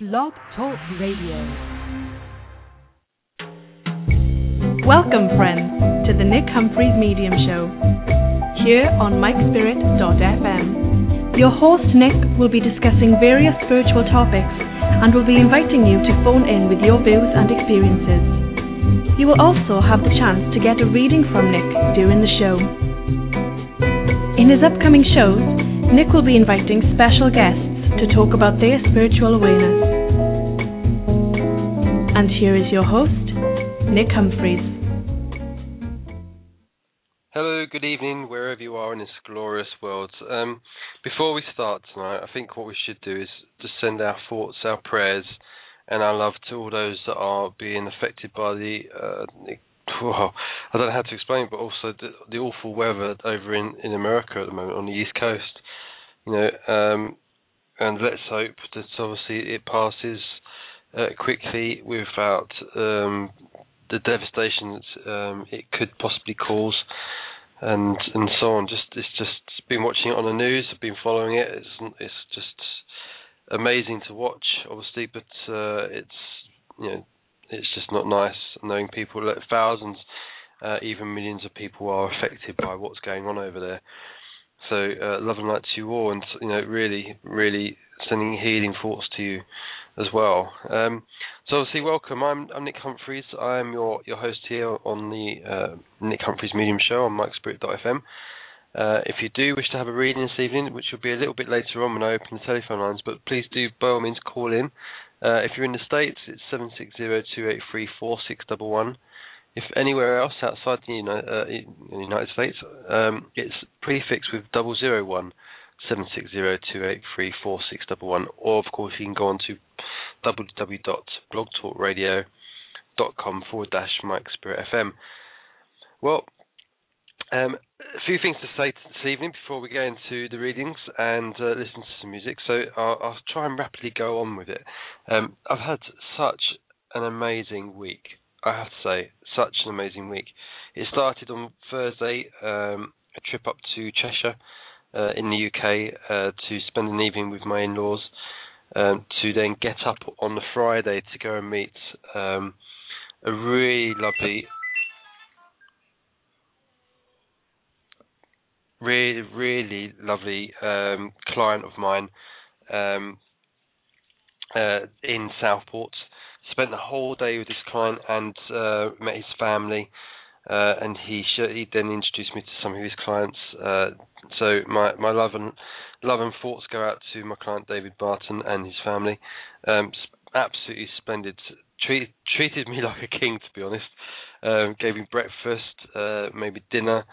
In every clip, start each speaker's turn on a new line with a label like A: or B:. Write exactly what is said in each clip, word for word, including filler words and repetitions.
A: Blog Talk Radio. Welcome, friends, to the Nick Humphreys Medium Show, here on Mike Spirit dot f m. Your host, Nick, will be discussing various spiritual topics and will be inviting you to phone in with your views and experiences. You will also have the chance to get a reading from Nick during the show. In his upcoming shows, Nick will be inviting special guests to talk about their spiritual awareness. And here is your host, Nick Humphreys.
B: Hello, good evening, wherever you are in this glorious world. Um, before we start tonight, I think what we should do is just send our thoughts, our prayers, and our love to all those that are being affected by the, uh, well, I don't know how to explain it, but also the, the awful weather over in, in America at the moment on the East Coast. You know, um, and let's hope that obviously it passes uh, quickly without um, the devastation that um, it could possibly cause, and and so on. Just it's just been watching it on the news. I've been following it. It's it's just amazing to watch, obviously, but uh, it's you know it's just not nice knowing people, like thousands, uh, even millions of people are affected by what's going on over there. So uh, love and light to you all, and you know, really, really sending healing thoughts to you as well. Um, so obviously, welcome. I'm, I'm Nick Humphreys. I am your, your host here on the uh, Nick Humphreys Medium Show on Mike Spirit dot f m. Uh, if you do wish to have a reading this evening, which will be a little bit later on when I open the telephone lines, but please do by all means call in. Uh, if you're in the States, it's seven six zero, two eight three, four six one one. If anywhere else outside the United, uh, the United States, um, it's prefixed with double zero one seven six zero two eight three four six one one. Or of course you can go on to w w w dot blog talk radio dot com forward dash Mike Spirit F M. Well, um, a few things to say this evening before we go into the readings and uh, listen to some music. So I'll, I'll try and rapidly go on with it. Um, I've had such an amazing week. I have to say, such an amazing week. It started on Thursday, um, a trip up to Cheshire uh, in the U K uh, to spend an evening with my in-laws, um, to then get up on the Friday to go and meet um, a really lovely, really, really lovely um, client of mine um, uh, in Southport. Spent the whole day with this client and uh, met his family, uh, and he sh- he then introduced me to some of his clients. Uh, so my, my love and love and thoughts go out to my client David Barton and his family. Um, absolutely splendid. Treat, treated me like a king, to be honest. Um, gave me breakfast, uh, maybe dinner,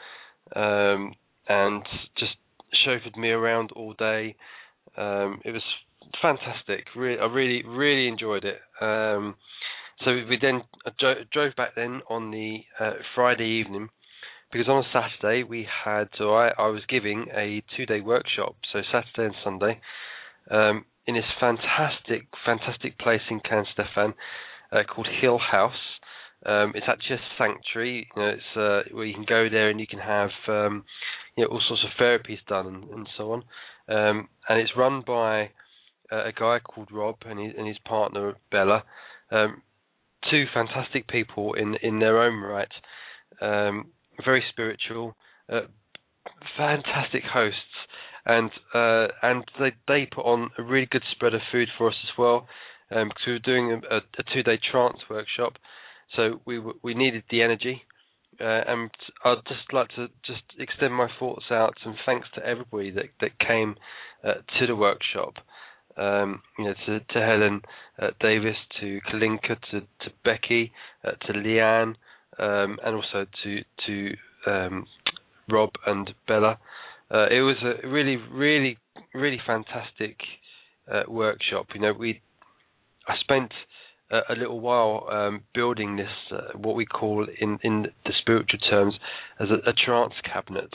B: um, and just chauffeured me around all day. Um, it was fantastic. Really, I really, really enjoyed it. Um, so we then I dro- drove back then on the uh, Friday evening, because on a Saturday we had, so I, I was giving a two-day workshop, so Saturday and Sunday, um, in this fantastic, fantastic place in Canstefan uh, called Hill House. Um, it's actually a sanctuary. You know, it's uh, where you can go there and you can have um, you know all sorts of therapies done and, and so on. Um, and it's run by uh, a guy called Rob and his, and his partner Bella, um, two fantastic people in in their own right, um, very spiritual, uh, fantastic hosts, and uh, and they they put on a really good spread of food for us as well, um, because we were doing a, a two day trance workshop, so we we needed the energy. Uh, and I'd just like to just extend my thoughts out and thanks to everybody that, that came uh, to the workshop. Um, you know, to, to Helen uh, Davis, to Kalinka, to, to Becky, uh, to Leanne, um, and also to to um, Rob and Bella. Uh, it was a really, really, really fantastic uh, workshop. You know, we I spent a little while um, building this, uh, what we call in, in the spiritual terms as a, a trance cabinet,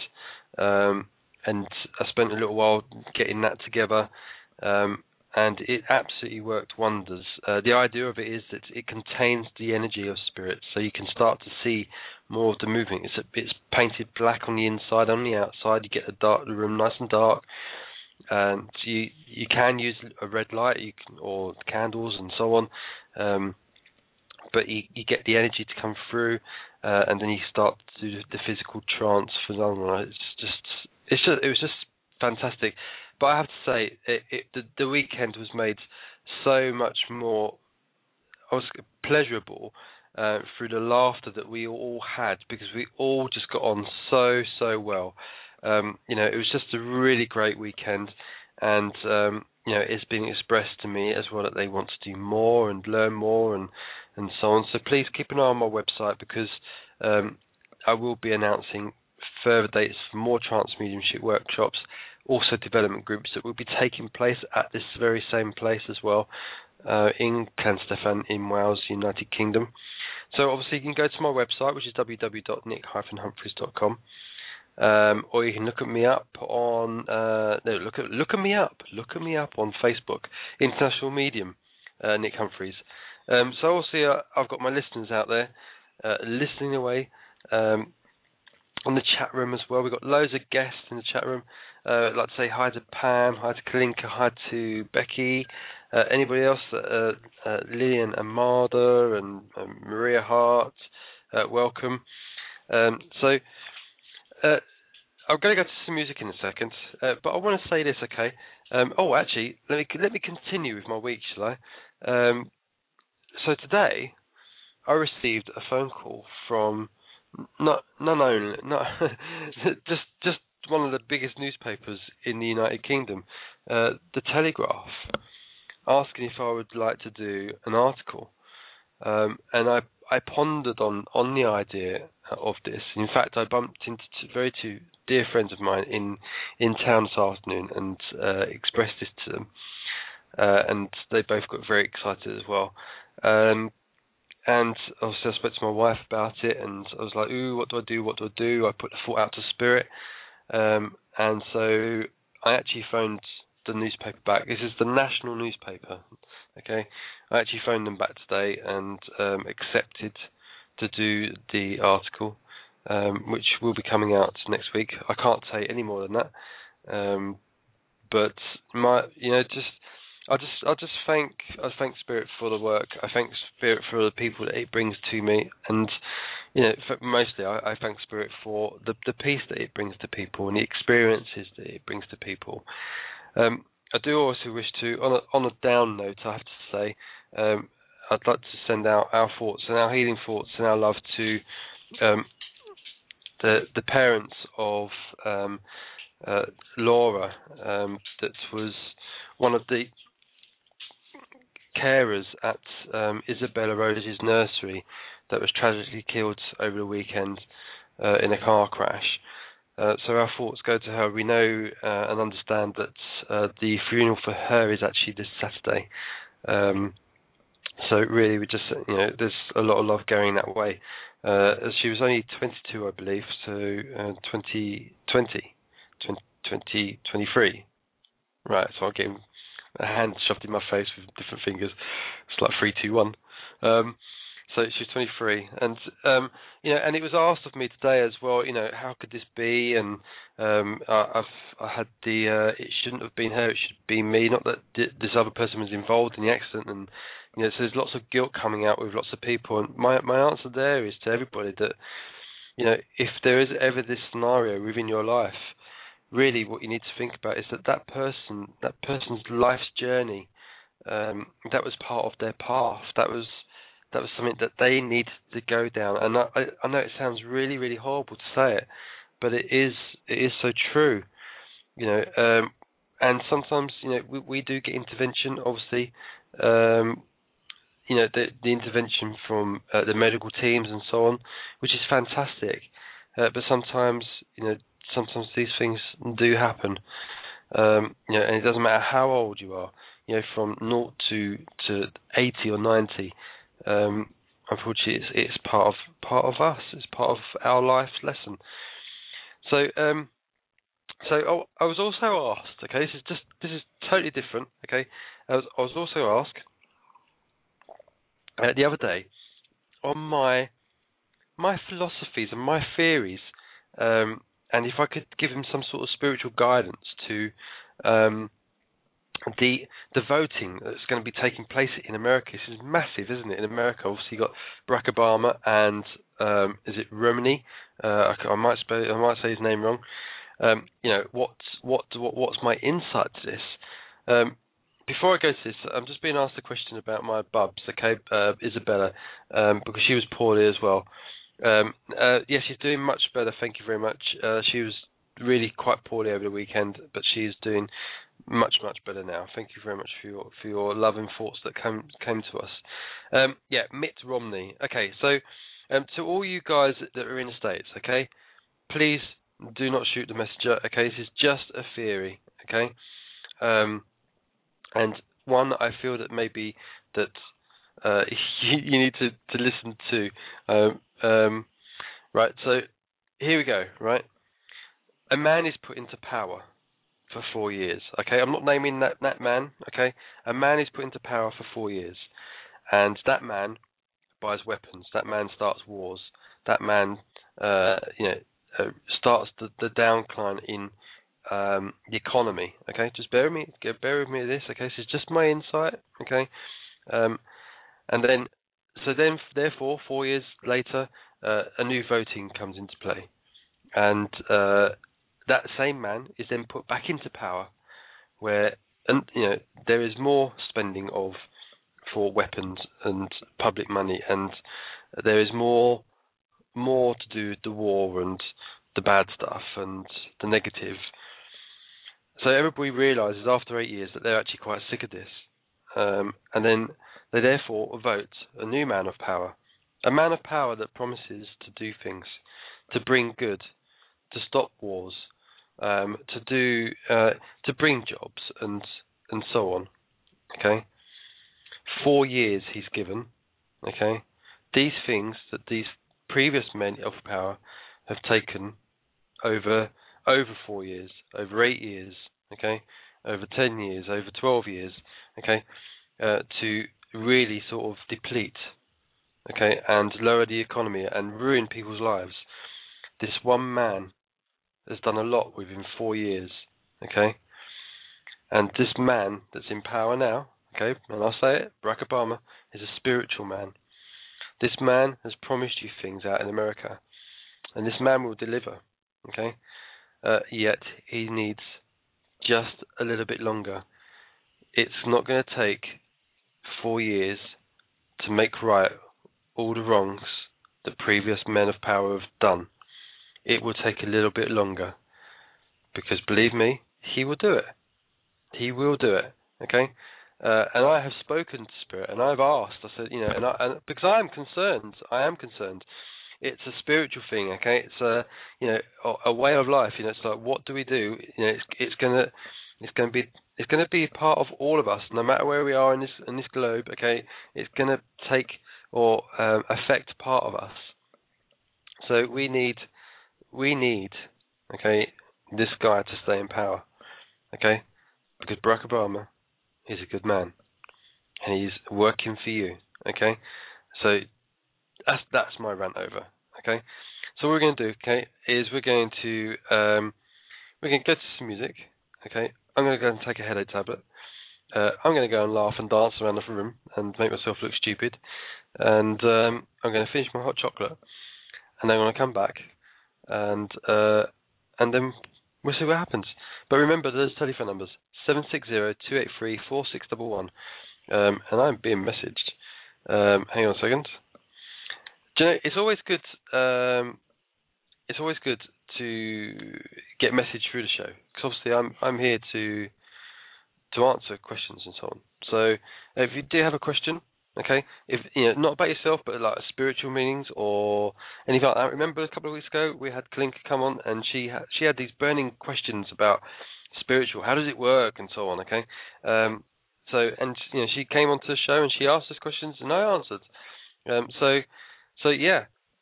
B: um, and I spent a little while getting that together, um, and it absolutely worked wonders. Uh, the idea of it is that it contains the energy of spirit, so you can start to see more of the movement. It's a, it's painted black on the inside, on the outside you get the dark the room nice and dark. and you you can use a red light, you can, or candles and so on, um, but you, you get the energy to come through, uh, and then you start to do the physical trance phenomenon. It's just it's just it was just fantastic. But I have to say, it, it, the, the weekend was made so much more I was pleasurable uh, through the laughter that we all had, because we all just got on so so well. Um, you know, it was just a really great weekend, and um, you know, it's been expressed to me as well that they want to do more and learn more and and so on. So please keep an eye on my website, because um, I will be announcing further dates for more trance mediumship workshops, also development groups that will be taking place at this very same place as well, uh, in Llanstefan in Wales, United Kingdom. So obviously you can go to my website, which is w w w dot nick dash humphreys dot com, um, or you can look at me up on uh, no look at look at me up look at me up on Facebook, International Medium, uh, Nick Humphreys. Um, so obviously uh, I've got my listeners out there uh, listening away. Um, on the chat room as well, we've got loads of guests in the chat room. Uh, I'd like to say hi to Pam, hi to Kalinka, hi to Becky, uh, anybody else, uh, uh, Lillian Amada and um, Maria Hart, uh, welcome. Um, so uh, I'm going to go to some music in a second, uh, but I want to say this, okay? Um, oh, actually, let me let me continue with my week, shall I? Um, so today, I received a phone call from not not only not just just one of the biggest newspapers in the United Kingdom, uh, the Telegraph, asking if I would like to do an article, um, and I I pondered on, on the idea of this. In fact, I bumped into two, very two dear friends of mine in in town this afternoon and uh, expressed this to them, uh, and they both got very excited as well. Um, And obviously I spoke to my wife about it, and I was like, ooh, what do I do, what do I do? I put the thought out to spirit. Um, and so I actually phoned the newspaper back. This is the national newspaper, okay? I actually phoned them back today and um, accepted to do the article, um, which will be coming out next week. I can't say any more than that. Um, but my, you know, just... I just, I just thank, I thank Spirit for the work. I thank Spirit for the people that it brings to me, and you know, for mostly I, I thank Spirit for the the peace that it brings to people and the experiences that it brings to people. Um, I do also wish to, on a on a down note, I have to say, um, I'd like to send out our thoughts and our healing thoughts and our love to um, the the parents of um, uh, Laura, um, that was one of the carers at um, Isabella Rose's nursery that was tragically killed over the weekend uh, in a car crash. Uh, so our thoughts go to her. We know uh, and understand that uh, the funeral for her is actually this Saturday. Um, so really, we just, you know, there's a lot of love going that way. Uh, she was only twenty-two, I believe, so uh, twenty twenty, twenty twenty-three. Right, so I'll get him a hand shoved in my face with different fingers. It's like three, two, one. Um, so she's twenty-three, and um, you know, and it was asked of me today as well. You know, how could this be? And um, I, I've I had the uh, it shouldn't have been her. It should be me. Not that this other person was involved in the accident, and you know, so there's lots of guilt coming out with lots of people. And my my answer there is to everybody that, you know, if there is ever this scenario within your life, really what you need to think about is that that person, that person's life's journey, um, that was part of their path. That was that was something that they needed to go down. And I, I know it sounds really, really horrible to say it, but it is it is so true. You know, um, and sometimes, you know, we, we do get intervention, obviously. Um, you know, the the intervention from uh, the medical teams and so on, which is fantastic. Uh, but sometimes, you know, sometimes these things do happen, um, you know, and it doesn't matter how old you are, you know, from naught to to eighty or ninety. Um, unfortunately, it's it's part of part of us. It's part of our life's lesson. So, um, so oh, I was also asked. Okay, this is just this is totally different. Okay, I was I was also asked uh, the other day on my my philosophies and my theories. Um, And if I could give him some sort of spiritual guidance to Um, the the voting that's going to be taking place in America, this is massive, isn't it? In America, obviously, you got Barack Obama and um, is it Romney? Uh, I, I might spell, I might say his name wrong. Um, you know, what's what, what what's my insight to this? Um, before I go to this, I'm just being asked a question about my bubs, okay, uh, Isabella, um, because she was poorly as well. Um, uh, yeah, she's doing much better. Thank you very much. Uh, she was really quite poorly over the weekend, but she is doing much much better now. Thank you very much for your for your love and thoughts that came came to us. Um, yeah, Mitt Romney. Okay, so um, to all you guys that are in the States, okay, please do not shoot the messenger. Okay, this is just a theory. Okay, um, and one that I feel that maybe that uh, you, you need to to listen to. Um, um, right. So here we go. Right, a man is put into power for four years. Okay, I'm not naming that, that man. Okay, a man is put into power for four years, and that man buys weapons. That man starts wars. That man, uh, you know, uh, starts the, the downcline in um, the economy. Okay, just bear with me. Bear with me with this. Okay, this is just my insight. Okay, um, and then, so then, therefore, four years later, uh, a new voting comes into play, and uh, that same man is then put back into power, where and you know there is more spending of for weapons and public money, and there is more more to do with the war and the bad stuff and the negative. So everybody realises after eight years that they're actually quite sick of this, um, and then they therefore vote a new man of power, a man of power that promises to do things, to bring good, to stop wars. Um, to do uh, to bring jobs and and so on. Okay, four years he's given. Okay, these things that these previous men of power have taken over over four years, over eight years. Okay, over ten years, over twelve years. Okay, uh, to really sort of deplete. Okay, and lower the economy and ruin people's lives. This one man has done a lot within four years, okay? And this man that's in power now, okay, and I'll say it, Barack Obama, is a spiritual man. This man has promised you things out in America, and this man will deliver, okay? Uh, yet he needs just a little bit longer. It's not going to take four years to make right all the wrongs that previous men of power have done. It will take a little bit longer, because believe me, he will do it. He will do it. Okay, uh, and I have spoken to Spirit, and I've asked. I said, you know, and, I, and because I am concerned, I am concerned. It's a spiritual thing. Okay, it's a you know a, a way of life. You know, it's like, what do we do? You know, it's it's gonna it's gonna be it's gonna be part of all of us, no matter where we are in this in this globe. Okay, it's gonna take or um, affect part of us. So we need. We need, okay, this guy to stay in power, okay, because Barack Obama is a good man, and he's working for you, okay. So that's that's my rant over, okay. So what we're going to do, okay, is we're going to um, we're going to go to some music, okay. I'm going to go and take a headache tablet. Uh, I'm going to go and laugh and dance around the room and make myself look stupid, and um, I'm going to finish my hot chocolate, and then when I come back. And uh, and then we'll see what happens. But remember, there's telephone numbers seven six zero, two eight three, four six one one. Um, and I'm being messaged. Um, hang on a second. Do you know, it's always good. Um, it's always good to get messaged through the show, because obviously I'm I'm here to to answer questions and so on. So if you do have a question. Okay, if you know, not about yourself, but like spiritual meanings or anything like that. Remember a couple of weeks ago we had Clink come on, and she had, she had these burning questions about spiritual. How does it work, and so on. Okay, um, so and you know she came onto the show and she asked us questions and I answered. Um, so so yeah,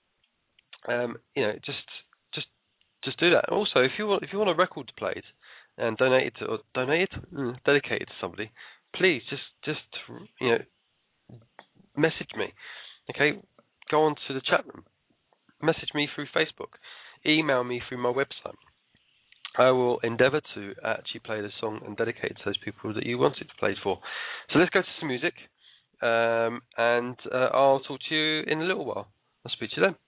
B: um, you know just just just do that. Also, if you want if you want a record played and donate it to, or donate it, mm, dedicate it to somebody, please just just you know. Message me, okay? Go on to the chat room. Message me through Facebook. Email me through my website. I will endeavour to actually play the song and dedicate it to those people that you want it played for. So let's go to some music, um, and uh, I'll talk to you in a little while. I'll speak to you then.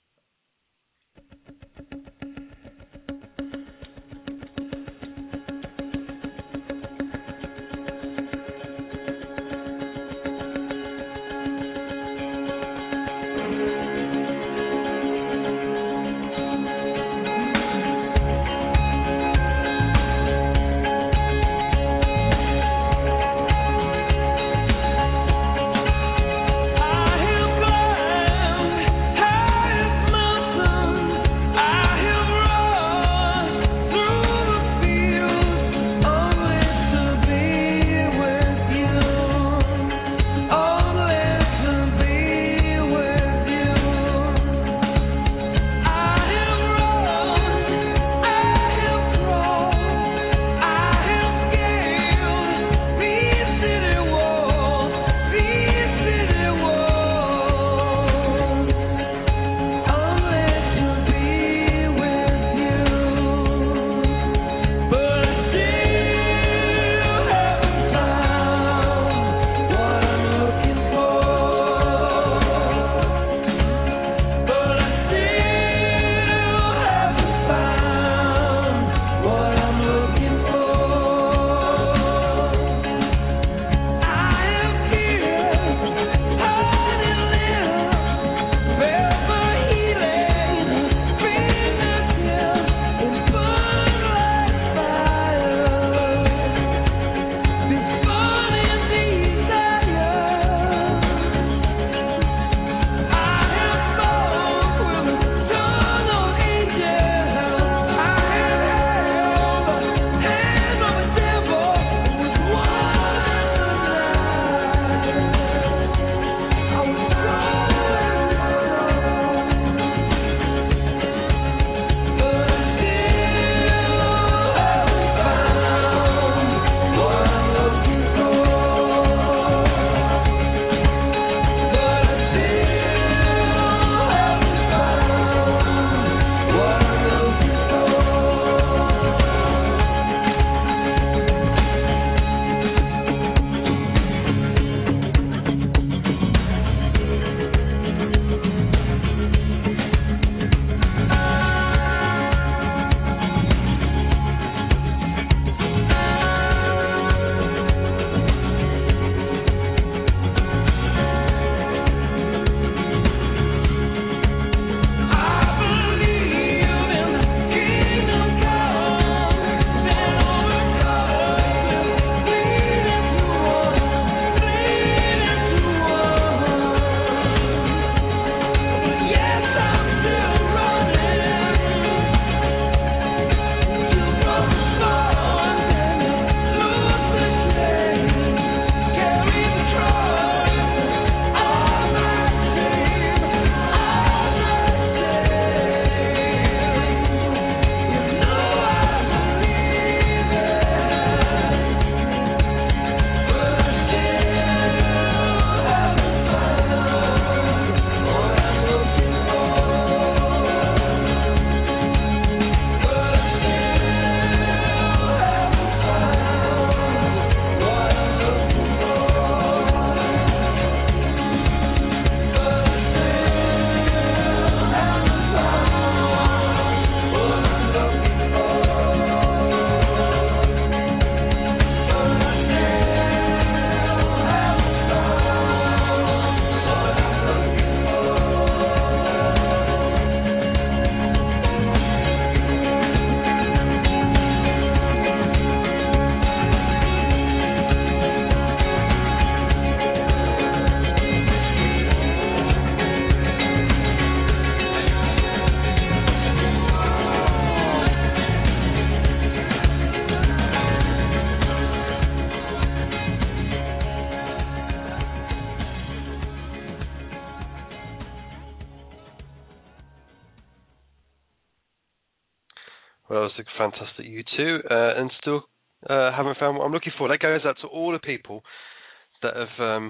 B: Well, that was a fantastic U two, uh, and still uh, haven't found what I'm looking for. That goes out to all the people that have um,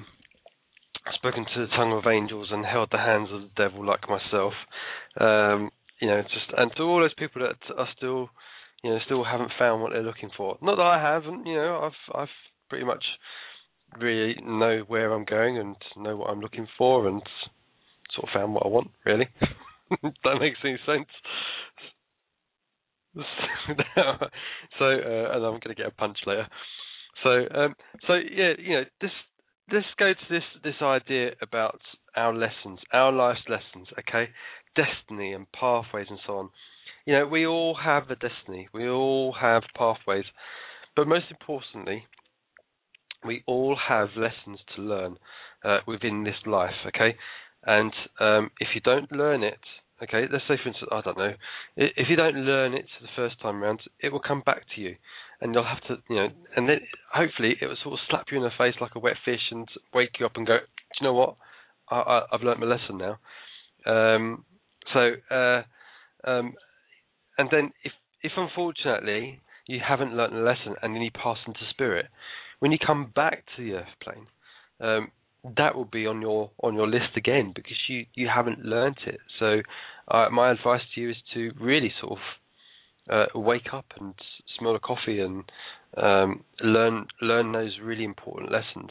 B: spoken to the tongue of angels and held the hands of the devil, like myself. Um, you know, just and to all those people that are still, you know, still haven't found what they're looking for. Not that I haven't, you know, I've I've pretty much really know where I'm going and know what I'm looking for and sort of found what I want, really. That makes any sense. So, uh, and I'm going to get a punch later. So, um, so yeah, you know, this let's go to this this idea about our lessons, our life's lessons, okay? Destiny and pathways and so on. You know, we all have a destiny. We all have pathways, but most importantly, we all have lessons to learn uh, within this life, okay? And um, if you don't learn it, okay, let's say for instance, I don't know, if you don't learn it the first time around, it will come back to you, and you'll have to, you know, and then hopefully it will sort of slap you in the face like a wet fish and wake you up and go, do you know what? I, I, I've learnt my lesson now. Um, so, uh, um, and then if, if unfortunately you haven't learnt a lesson and then you pass into spirit, when you come back to the earth plane, um, that will be on your on your list again because you, you haven't learnt it. So uh, my advice to you is to really sort of uh, wake up and smell the coffee and um, learn learn those really important lessons.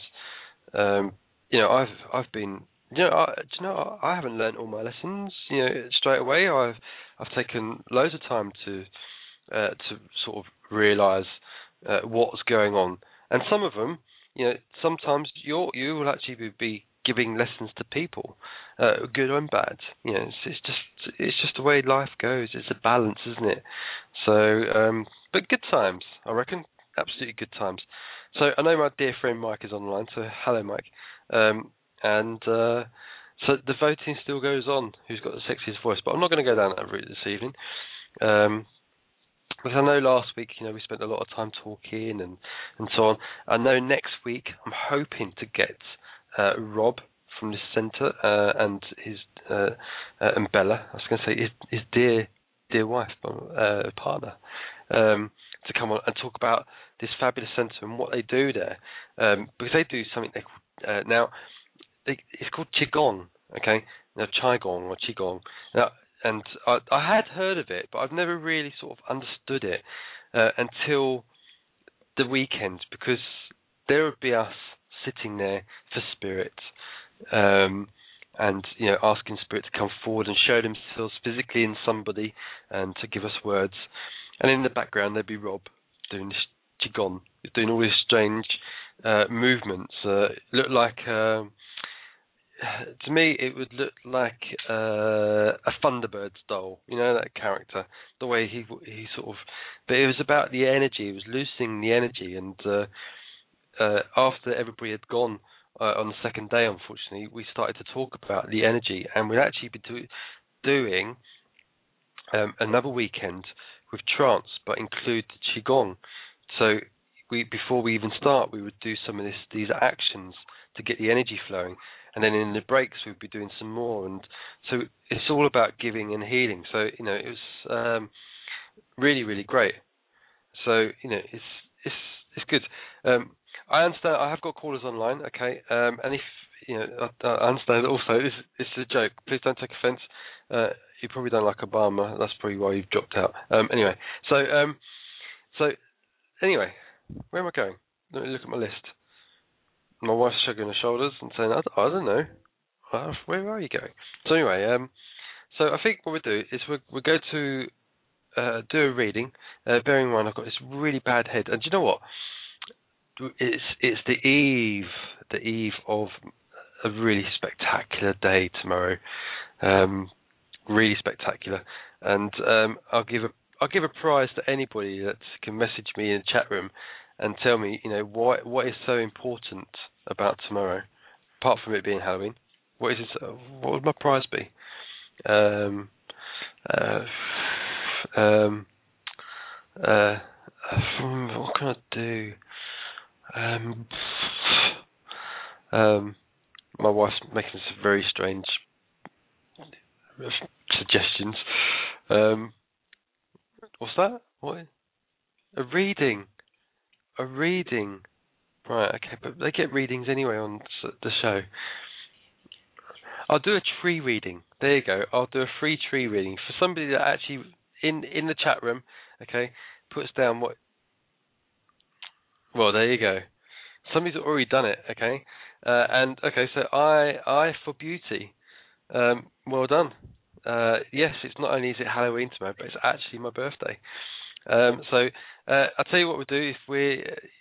B: Um, you know, I've I've been you know I, do you know I haven't learnt all my lessons you know straight away. I've I've taken loads of time to uh, to sort of realise uh, what's going on, and some of them. You know, sometimes you you will actually be, be giving lessons to people, uh, good and bad. You know, it's, it's just it's just the way life goes. It's a balance, isn't it? So, um, but good times, I reckon, absolutely good times. So I know my dear friend Mike is online. So hello, Mike. Um, and uh, so the voting still goes on. Who's got the sexiest voice? But I'm not going to go down that route this evening. Um, Because I know last week, you know, we spent a lot of time talking and, and so on. I know next week I'm hoping to get uh, Rob from this centre uh, and his uh, uh, and Bella. I was going to say his, his dear dear wife, uh, partner, um, to come on and talk about this fabulous centre and what they do there. Um, because they do something they call, uh, now they, it's called qigong. Okay, now qigong or qigong. Now. And I, I had heard of it, but I've never really sort of understood it uh, until the weekend, because there would be us sitting there for spirit, um, and you know, asking spirit to come forward and show themselves physically in somebody and to give us words. And in the background, there'd be Rob doing this qigong, doing all these strange uh, movements. Uh, looked like. Uh, To me, it would look like uh, a Thunderbirds doll, you know, that character. The way he he sort of, but it was about the energy. It was loosening the energy, and uh, uh, after everybody had gone uh, on the second day, unfortunately, we started to talk about the energy, and we'd actually be do, doing um, another weekend with trance, but include the qigong. So we before we even start, we would do some of this these actions to get the energy flowing. And then in the breaks, we'd be doing some more. And so it's all about giving and healing. So, you know, it was um, really, really great. So, you know, it's it's it's good. Um, I understand. I have got callers online, okay? Um, and if, you know, I, I understand also, this, this is a joke. Please don't take offence. Uh, you probably don't like Obama. That's probably why you've dropped out. Um, anyway, so, um, so, anyway, where am I going? Let me look at my list. My wife's shrugging her shoulders and saying, I, I don't know. Uh, where are you going? So anyway, um, so I think what we'll do is we'll, we'll go to uh, do a reading, uh, bearing in mind I've got this really bad head. And do you know what? It's it's the eve, the eve of a really spectacular day tomorrow. Um, really spectacular. And um, I'll give a I'll give a prize to anybody that can message me in the chat room and tell me, you know, what what is so important about tomorrow, apart from it being Halloween. What is it? What would my prize be? Um, uh, um, uh, what can I do? Um, um, my wife's making some very strange suggestions. Um, what's that? What? A reading. A reading. Right, okay, but they get readings anyway on the show. I'll do a tree reading. There you go. I'll do a free tree reading for somebody that actually, in, in the chat room, okay, puts down what... Well, there you go. Somebody's already done it, okay? Uh, and, okay, so I, I for beauty. Um, well done. Uh, yes, it's not only is it Halloween tomorrow, but it's actually my birthday. Um, so uh, I'll tell you what we'll do. If we,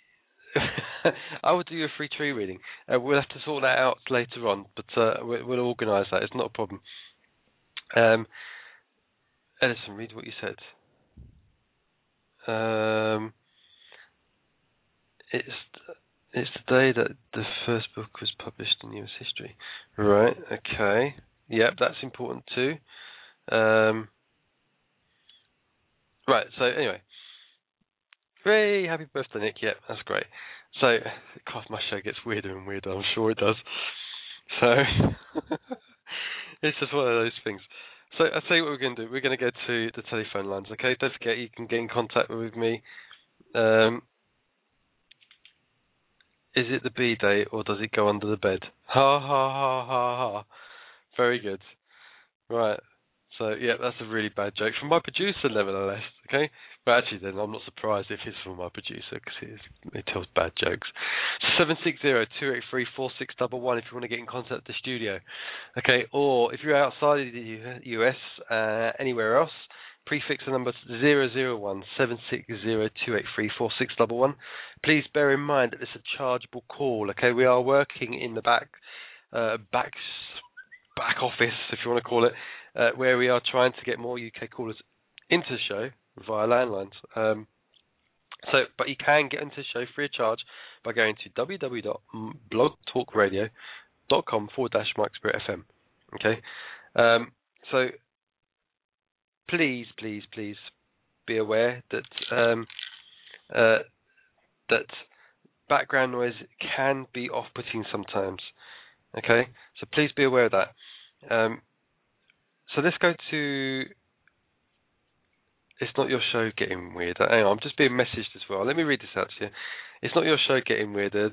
B: I will do you a free tree reading. Uh, we'll have to sort that out later on, but uh, we'll, we'll organise that. It's not a problem. Um, Edison, read what you said. Um, it's it's the day that the first book was published in U S history. Right. Okay. Yep, that's important too. Um, right. So anyway, hooray! Happy birthday, Nick. Yep, that's great. So, God, my show gets weirder and weirder. I'm sure it does. So it's just one of those things. So I'll tell you what we're going to do. We're going to go to the telephone lines. Okay. Don't forget you can get in contact with me. Um, Is it the B-Day or does it go under the bed? Ha ha ha ha ha. Very good. Right. So, yeah, that's a really bad joke. From my producer, nevertheless, okay? But actually, then, I'm not surprised if it's from my producer because he tells bad jokes. So seven six zero, two eight three, four six one one if you want to get in contact with the studio. Okay, or if you're outside of the U S, uh, anywhere else, prefix the number zero zero one, seven six zero, two eight three, four six one one. Please bear in mind that it's a chargeable call, okay? We are working in the back, uh, back, back office, if you want to call it, uh, where we are trying to get more U K callers into the show via landlines. Um, so, but you can get into the show free of charge by going to www.blogtalkradio.com forward dash Mike Spirit F M. Okay? Um, so, please, please, please be aware that um, uh, that background noise can be off-putting sometimes. Okay, so please be aware of that. Um, so let's go to. It's not your show getting weird. Hang on, I'm just being messaged as well. Let me read this out to you. It's not your show getting weirder.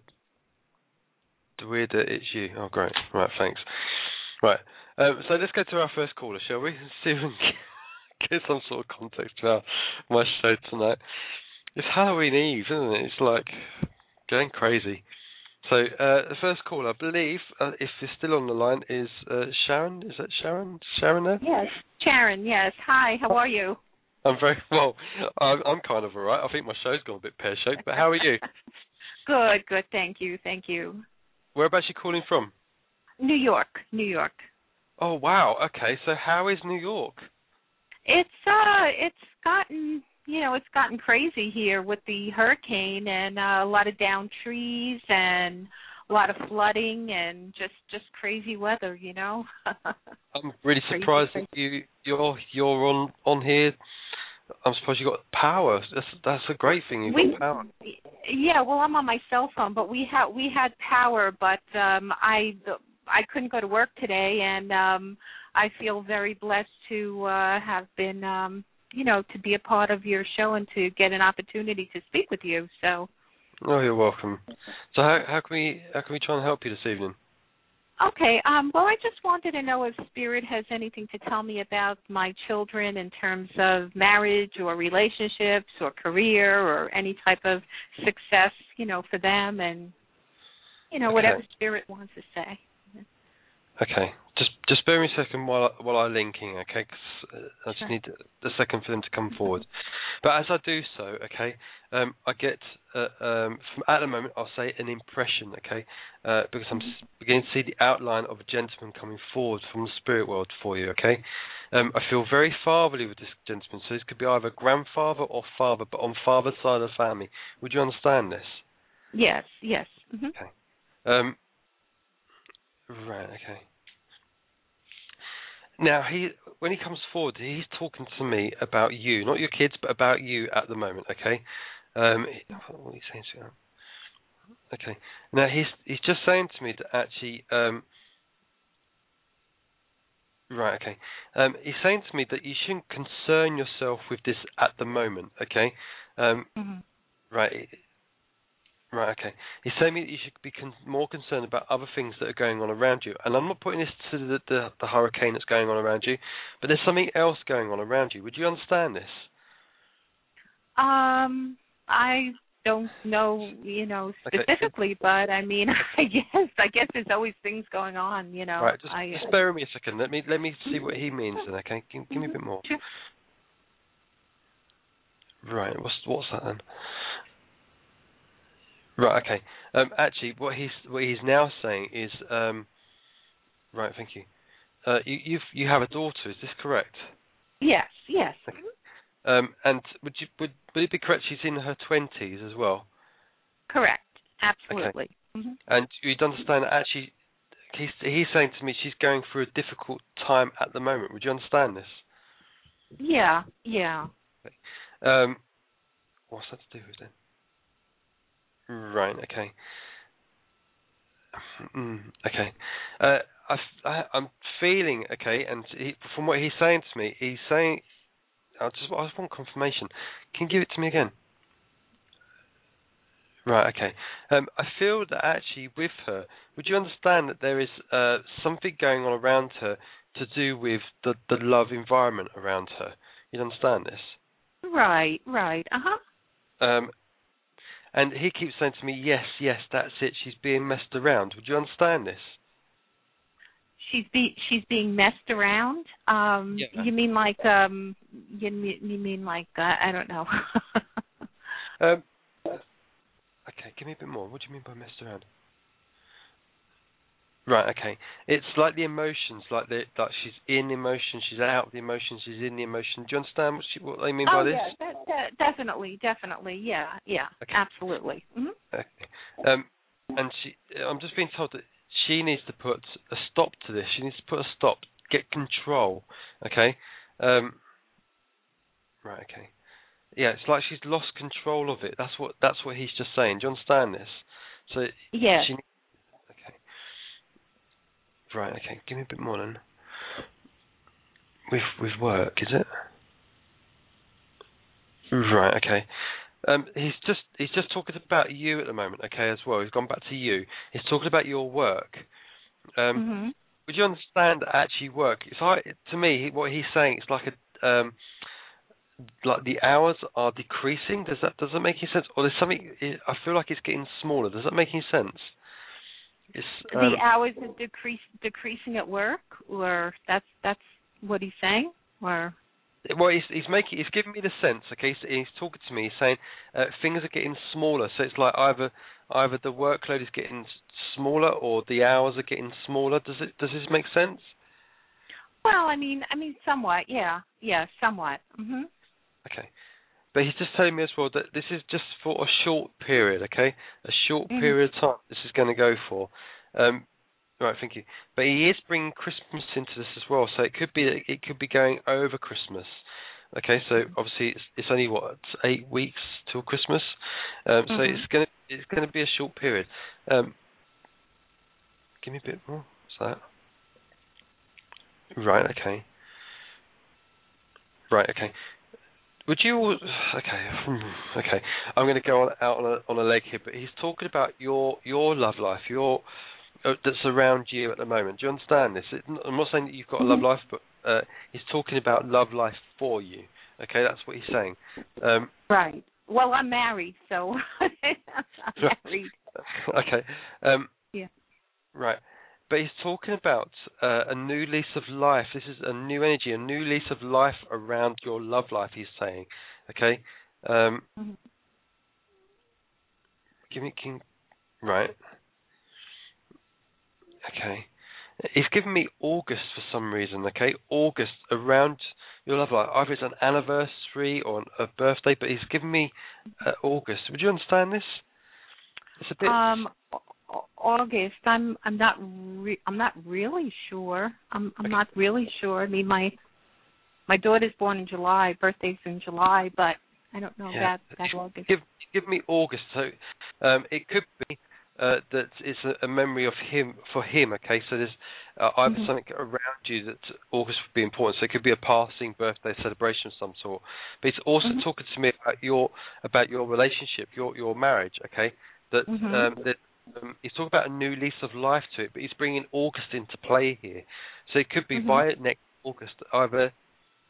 B: The weirder it's you. Oh, great. Right, thanks. Right. Um, so let's go to our first caller, shall we? See if we can get some sort of context to our, my show tonight. It's Halloween Eve, isn't it? It's like going crazy. So uh, the first caller, I believe, uh, if you're still on the line, is uh, Sharon. Is that Sharon? Sharon there?
C: Yes, Sharon. Yes. Hi. How are you?
B: I'm very well. I'm, I'm kind of all right. I think my show's gone a bit pear-shaped. But how are you?
C: Good. Good. Thank you. Thank you.
B: Whereabouts are you calling from?
C: New York. New York.
B: Oh wow. Okay. So how is New York?
C: It's uh, it's gotten. You know, it's gotten crazy here with the hurricane and uh, a lot of downed trees and a lot of flooding and just, just crazy weather, you know.
B: I'm really
C: crazy,
B: surprised
C: crazy.
B: that you you're you're on on here. I'm surprised you got power. That's that's a great thing. You've
C: we,
B: got power.
C: Yeah, well, I'm on my cell phone, but we had we had power, but um, I I couldn't go to work today, and um, I feel very blessed to uh, have been. Um, you know, to be a part of your show and to get an opportunity to speak with you. So,
B: oh, you're welcome. So, how how can we how can we try and help you this evening?
C: Okay. Um, well, I just wanted to know if Spirit has anything to tell me about my children in terms of marriage or relationships or career or any type of success, you know, for them and, you know,
B: okay.
C: whatever Spirit wants to say.
B: Okay. Just just bear me a second while I, while I'm linking, okay? 'Cause uh, I just
C: Sure.
B: need a second for them to come forward. But as I do so, okay, um, I get, uh, um, from, at the moment, I'll say an impression, okay, uh, because I'm mm-hmm. beginning to see the outline of a gentleman coming forward from the spirit world for you, okay? Um, I feel very fatherly with this gentleman, so this could be either grandfather or father, but on father's side of the family. Would you understand this?
C: Yes, yes. Mm-hmm.
B: Okay. Um, right, okay. Now, he when he comes forward, he's talking to me about you, not your kids, but about you at the moment, okay? Um, what are you saying to him? Okay. Now, he's he's just saying to me that actually, um, right, okay. Um, he's saying to me that you shouldn't concern yourself with this at the moment, okay? Um, mm-hmm. Right. Right, okay. He's saying that you should be con- more concerned about other things that are going on around you. And I'm not putting this to the, the, the hurricane that's going on around you, but there's something else going on around you. Would you understand this?
C: Um, I don't know, you know, specifically, okay. but I mean, I guess I guess there's always things going on, you know.
B: Right, just,
C: I,
B: just bear with me a second. Let me let me see what he means then. Okay, give, give me a bit more.
C: Sure.
B: Right, what's what's that then? Right, okay. Um, actually, what he's what he's now saying is, um, right. Thank you. Uh, you you've, you have a daughter. Is this correct?
C: Yes. Yes.
B: Okay. Um, and would you would would it be correct she's in her twenties as well?
C: Correct. Absolutely.
B: Okay.
C: Mm-hmm.
B: And you'd understand that actually he's he's saying to me she's going through a difficult time at the moment. Would you understand this?
C: Yeah. Yeah.
B: Okay. Um, what's that to do with then? Right. Okay. Mm, okay. Uh, I, I I'm feeling okay, and he, from what he's saying to me, he's saying. I just, I just want confirmation. Can you give it to me again? Right, okay. Um, I feel that actually with her, would you understand that there is uh, something going on around her to do with the, the love environment around her? You understand this?
C: Right, right. Uh-huh.
B: Um, and he keeps saying to me, yes, yes, that's it, she's being messed around. Would you understand this?
C: She's be she's being messed around. Um,
B: yeah.
C: You mean like um, you mean, you mean like uh, I don't know.
B: um, okay, give me a bit more. What do you mean by messed around? Right. Okay. It's like the emotions, like the like she's in the emotion, she's out of the emotion, she's in the emotion. Do you understand what she, what they mean
C: oh,
B: by this?
C: Oh yeah, that, that, definitely, definitely, yeah, yeah,
B: okay.
C: absolutely. Mm-hmm.
B: Okay. Um, and she, I'm just being told that she needs to put a stop to this. She needs to put a stop, get control. Okay. Um, right. Okay. Yeah, it's like she's lost control of it. That's what that's what he's just saying. Do you understand this? So
C: yeah.
B: She, okay. Right. Okay. Give me a bit more then. With with work, is it? Right. Okay. Um, he's just he's just talking about you at the moment. Okay, as well. He's gone back to you. He's talking about your work. Um,
C: mm-hmm.
B: Would you understand that actually work? It's like, to me, what he's saying, it's like a um, like the hours are decreasing. Does that does that make any sense? Or there's something. I feel like it's getting smaller. Does that make any sense? It's, um,
C: the hours are decrease, decreasing at work, or that's that's what he's saying, or.
B: Well, he's, he's making, he's giving me the sense. Okay, so he's talking to me, he's saying uh, things are getting smaller. So it's like either either the workload is getting smaller or the hours are getting smaller. Does it? Does this make sense?
C: Well, I mean, I mean, somewhat, yeah, yeah, somewhat. Mhm.
B: Okay, but he's just telling me as well that this is just for a short period. Okay, a short
C: mm-hmm.
B: period of time. This is going to go for. Um, Right, thank you. But he is bringing Christmas into this as well, so it could be it could be going over Christmas. Okay, so obviously it's it's only what eight weeks till Christmas, um, so
C: mm-hmm.
B: it's gonna it's gonna be a short period. Um, give me a bit more. What's that? Right. Okay. Right. Okay. Would you? Okay. Okay. I'm going to go on out on a on a leg here, but he's talking about your your love life, your Uh, that's around you at the moment. Do you understand this? It, I'm not saying that you've got a love life, but uh, he's talking about love life for you. Okay, that's what he's saying. Um,
C: right. Well, I'm married, so I'm married.
B: Okay. Um,
C: yeah.
B: Right. But he's talking about uh, a new lease of life. This is a new energy, a new lease of life around your love life, he's saying. Okay? Um,
C: mm-hmm.
B: Give me... Can, right. Okay. He's given me August for some reason, okay? August, around your love life. Either it's an anniversary or a birthday, but he's given me uh, August. Would you understand this? It's a bit...
C: Um, August. I'm. I'm not. Re- I'm not really sure. I'm. I'm
B: okay.
C: not really sure. I mean, my my daughter's born in July. Birthday's in July, but I don't know
B: yeah.
C: that that August.
B: Give Give me August. So um, it could be. Uh, that it's a, a memory of him for him. Okay, so there's uh, either
C: mm-hmm.
B: something around you that August would be important. So it could be a passing birthday celebration of some sort. But he's also
C: mm-hmm.
B: talking to me about your about your relationship, your your marriage. Okay, that
C: mm-hmm.
B: um, that um, he's talking about a new lease of life to it. But he's bringing August into play here. So it could be
C: mm-hmm.
B: by next August, either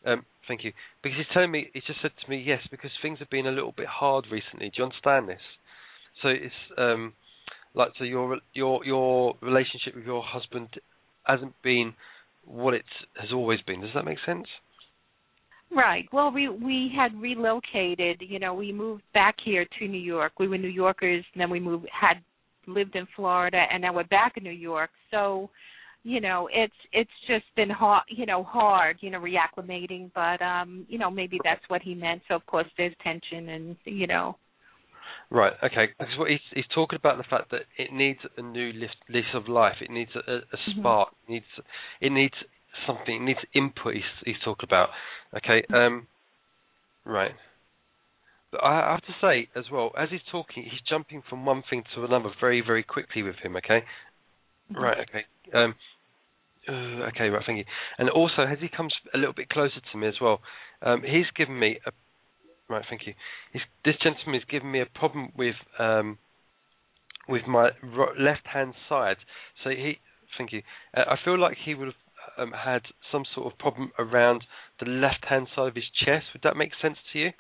B: Um, thank you. Because he's telling me, he just said to me, yes, because things have been a little bit hard recently. Do you understand this? So it's um, like so your your your relationship with your husband hasn't been what it has always been. Does that make sense?
C: Right. Well, we we had relocated. You know, we moved back here to New York. We were New Yorkers, and then we moved had lived in Florida, and now we're back in New York. So, you know, it's it's just been hard. You know, hard. You know, reacclimating. But um, you know, maybe that's what he meant. So of course, there's tension, and you know.
B: Right. Okay. Because what he's he's talking about the fact that it needs a new lease, lease of life. It needs a, a spark. Mm-hmm. It needs it needs something. It needs input. He's, he's talking about. Okay. Um. Right. But I have to say as well, as he's talking, he's jumping from one thing to another very very quickly with him. Okay. Mm-hmm. Right. Okay. Um. Uh, okay. Right. Thank you. And also, as he comes a little bit closer to me as well, um, he's given me a. Right, thank you. He's, this gentleman has given me a problem with um, with my left-hand side. So he, thank you. Uh, I feel like he would have um, had some sort of problem around the left-hand side of his chest. Would that make sense to you?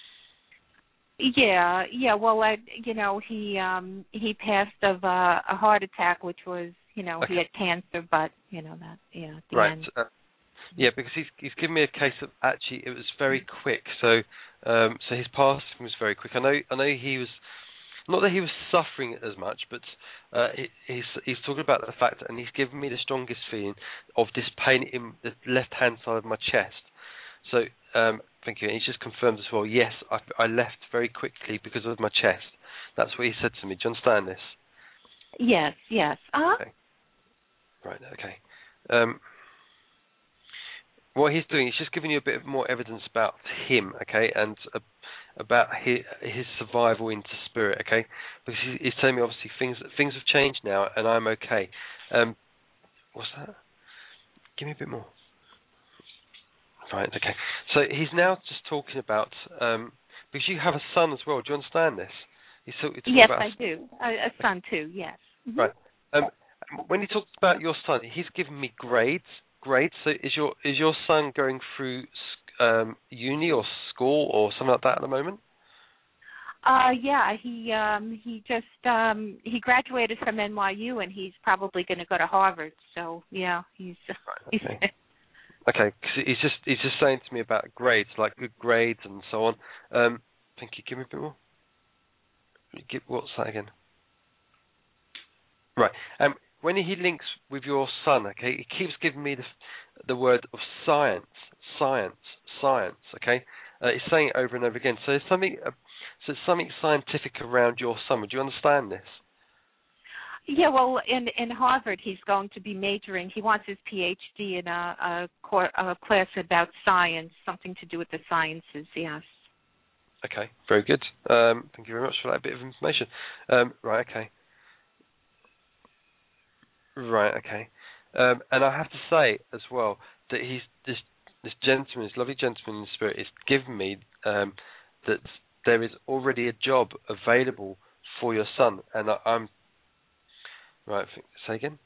C: Yeah, yeah. Well, I, you know, he um, he passed of uh, a heart attack, which was, you know, okay. He had cancer, but you know that, yeah. At the
B: right.
C: end.
B: Uh, yeah, because he's he's given me a case of actually it was very quick. So. Um, so his passing was very quick. I know. I know he was not that he was suffering as much, but uh, he, he's he's talking about the fact, and he's given me the strongest feeling of this pain in the left-hand side of my chest. So um, thank you. And he's just confirmed as well. Yes, I, I left very quickly because of my chest. That's what he said to me. Do you understand this?
C: Yes. Yes. Uh-huh.
B: Okay. Right. Okay. Um, What he's doing, he's just giving you a bit more evidence about him, okay, and uh, about his, his survival into spirit, okay, because he's telling me obviously things things have changed now, and I'm okay. Um, what's that? Give me a bit more. Right, okay. So he's now just talking about um, because you have a son as well. Do you understand this? He's talking
C: yes,
B: about
C: I do. A, a son too. Yes. Mm-hmm.
B: Right. Um, when he talks about your son, he's given me grades. Great. So is your is your son going through um, uni or school or something like that at the moment?
C: Uh, yeah, he um, he just um, he graduated from N Y U and he's probably going to go to Harvard. So yeah, he's.
B: Right, okay. Okay. Cause he's just he's just saying to me about grades, like good grades and so on. Um, thank you. Give me a bit more. Give, what's that again? Right. Um. When he links with your son, okay, he keeps giving me the the word of science, science, science, okay? Uh, he's saying it over and over again. So there's something, uh, so there's something scientific around your son. Would you understand this?
C: Yeah, well, in in Harvard, he's going to be majoring. He wants his P H D in a, a, cor- a class about science, something to do with the sciences. Yes.
B: Okay, very good. Um, thank you very much for that bit of information. Um, right, okay. Right, okay. Um, and I have to say as well that he's this this gentleman, this lovely gentleman in spirit, is giving me um, that there is already a job available for your son, and I, I'm right. Say again.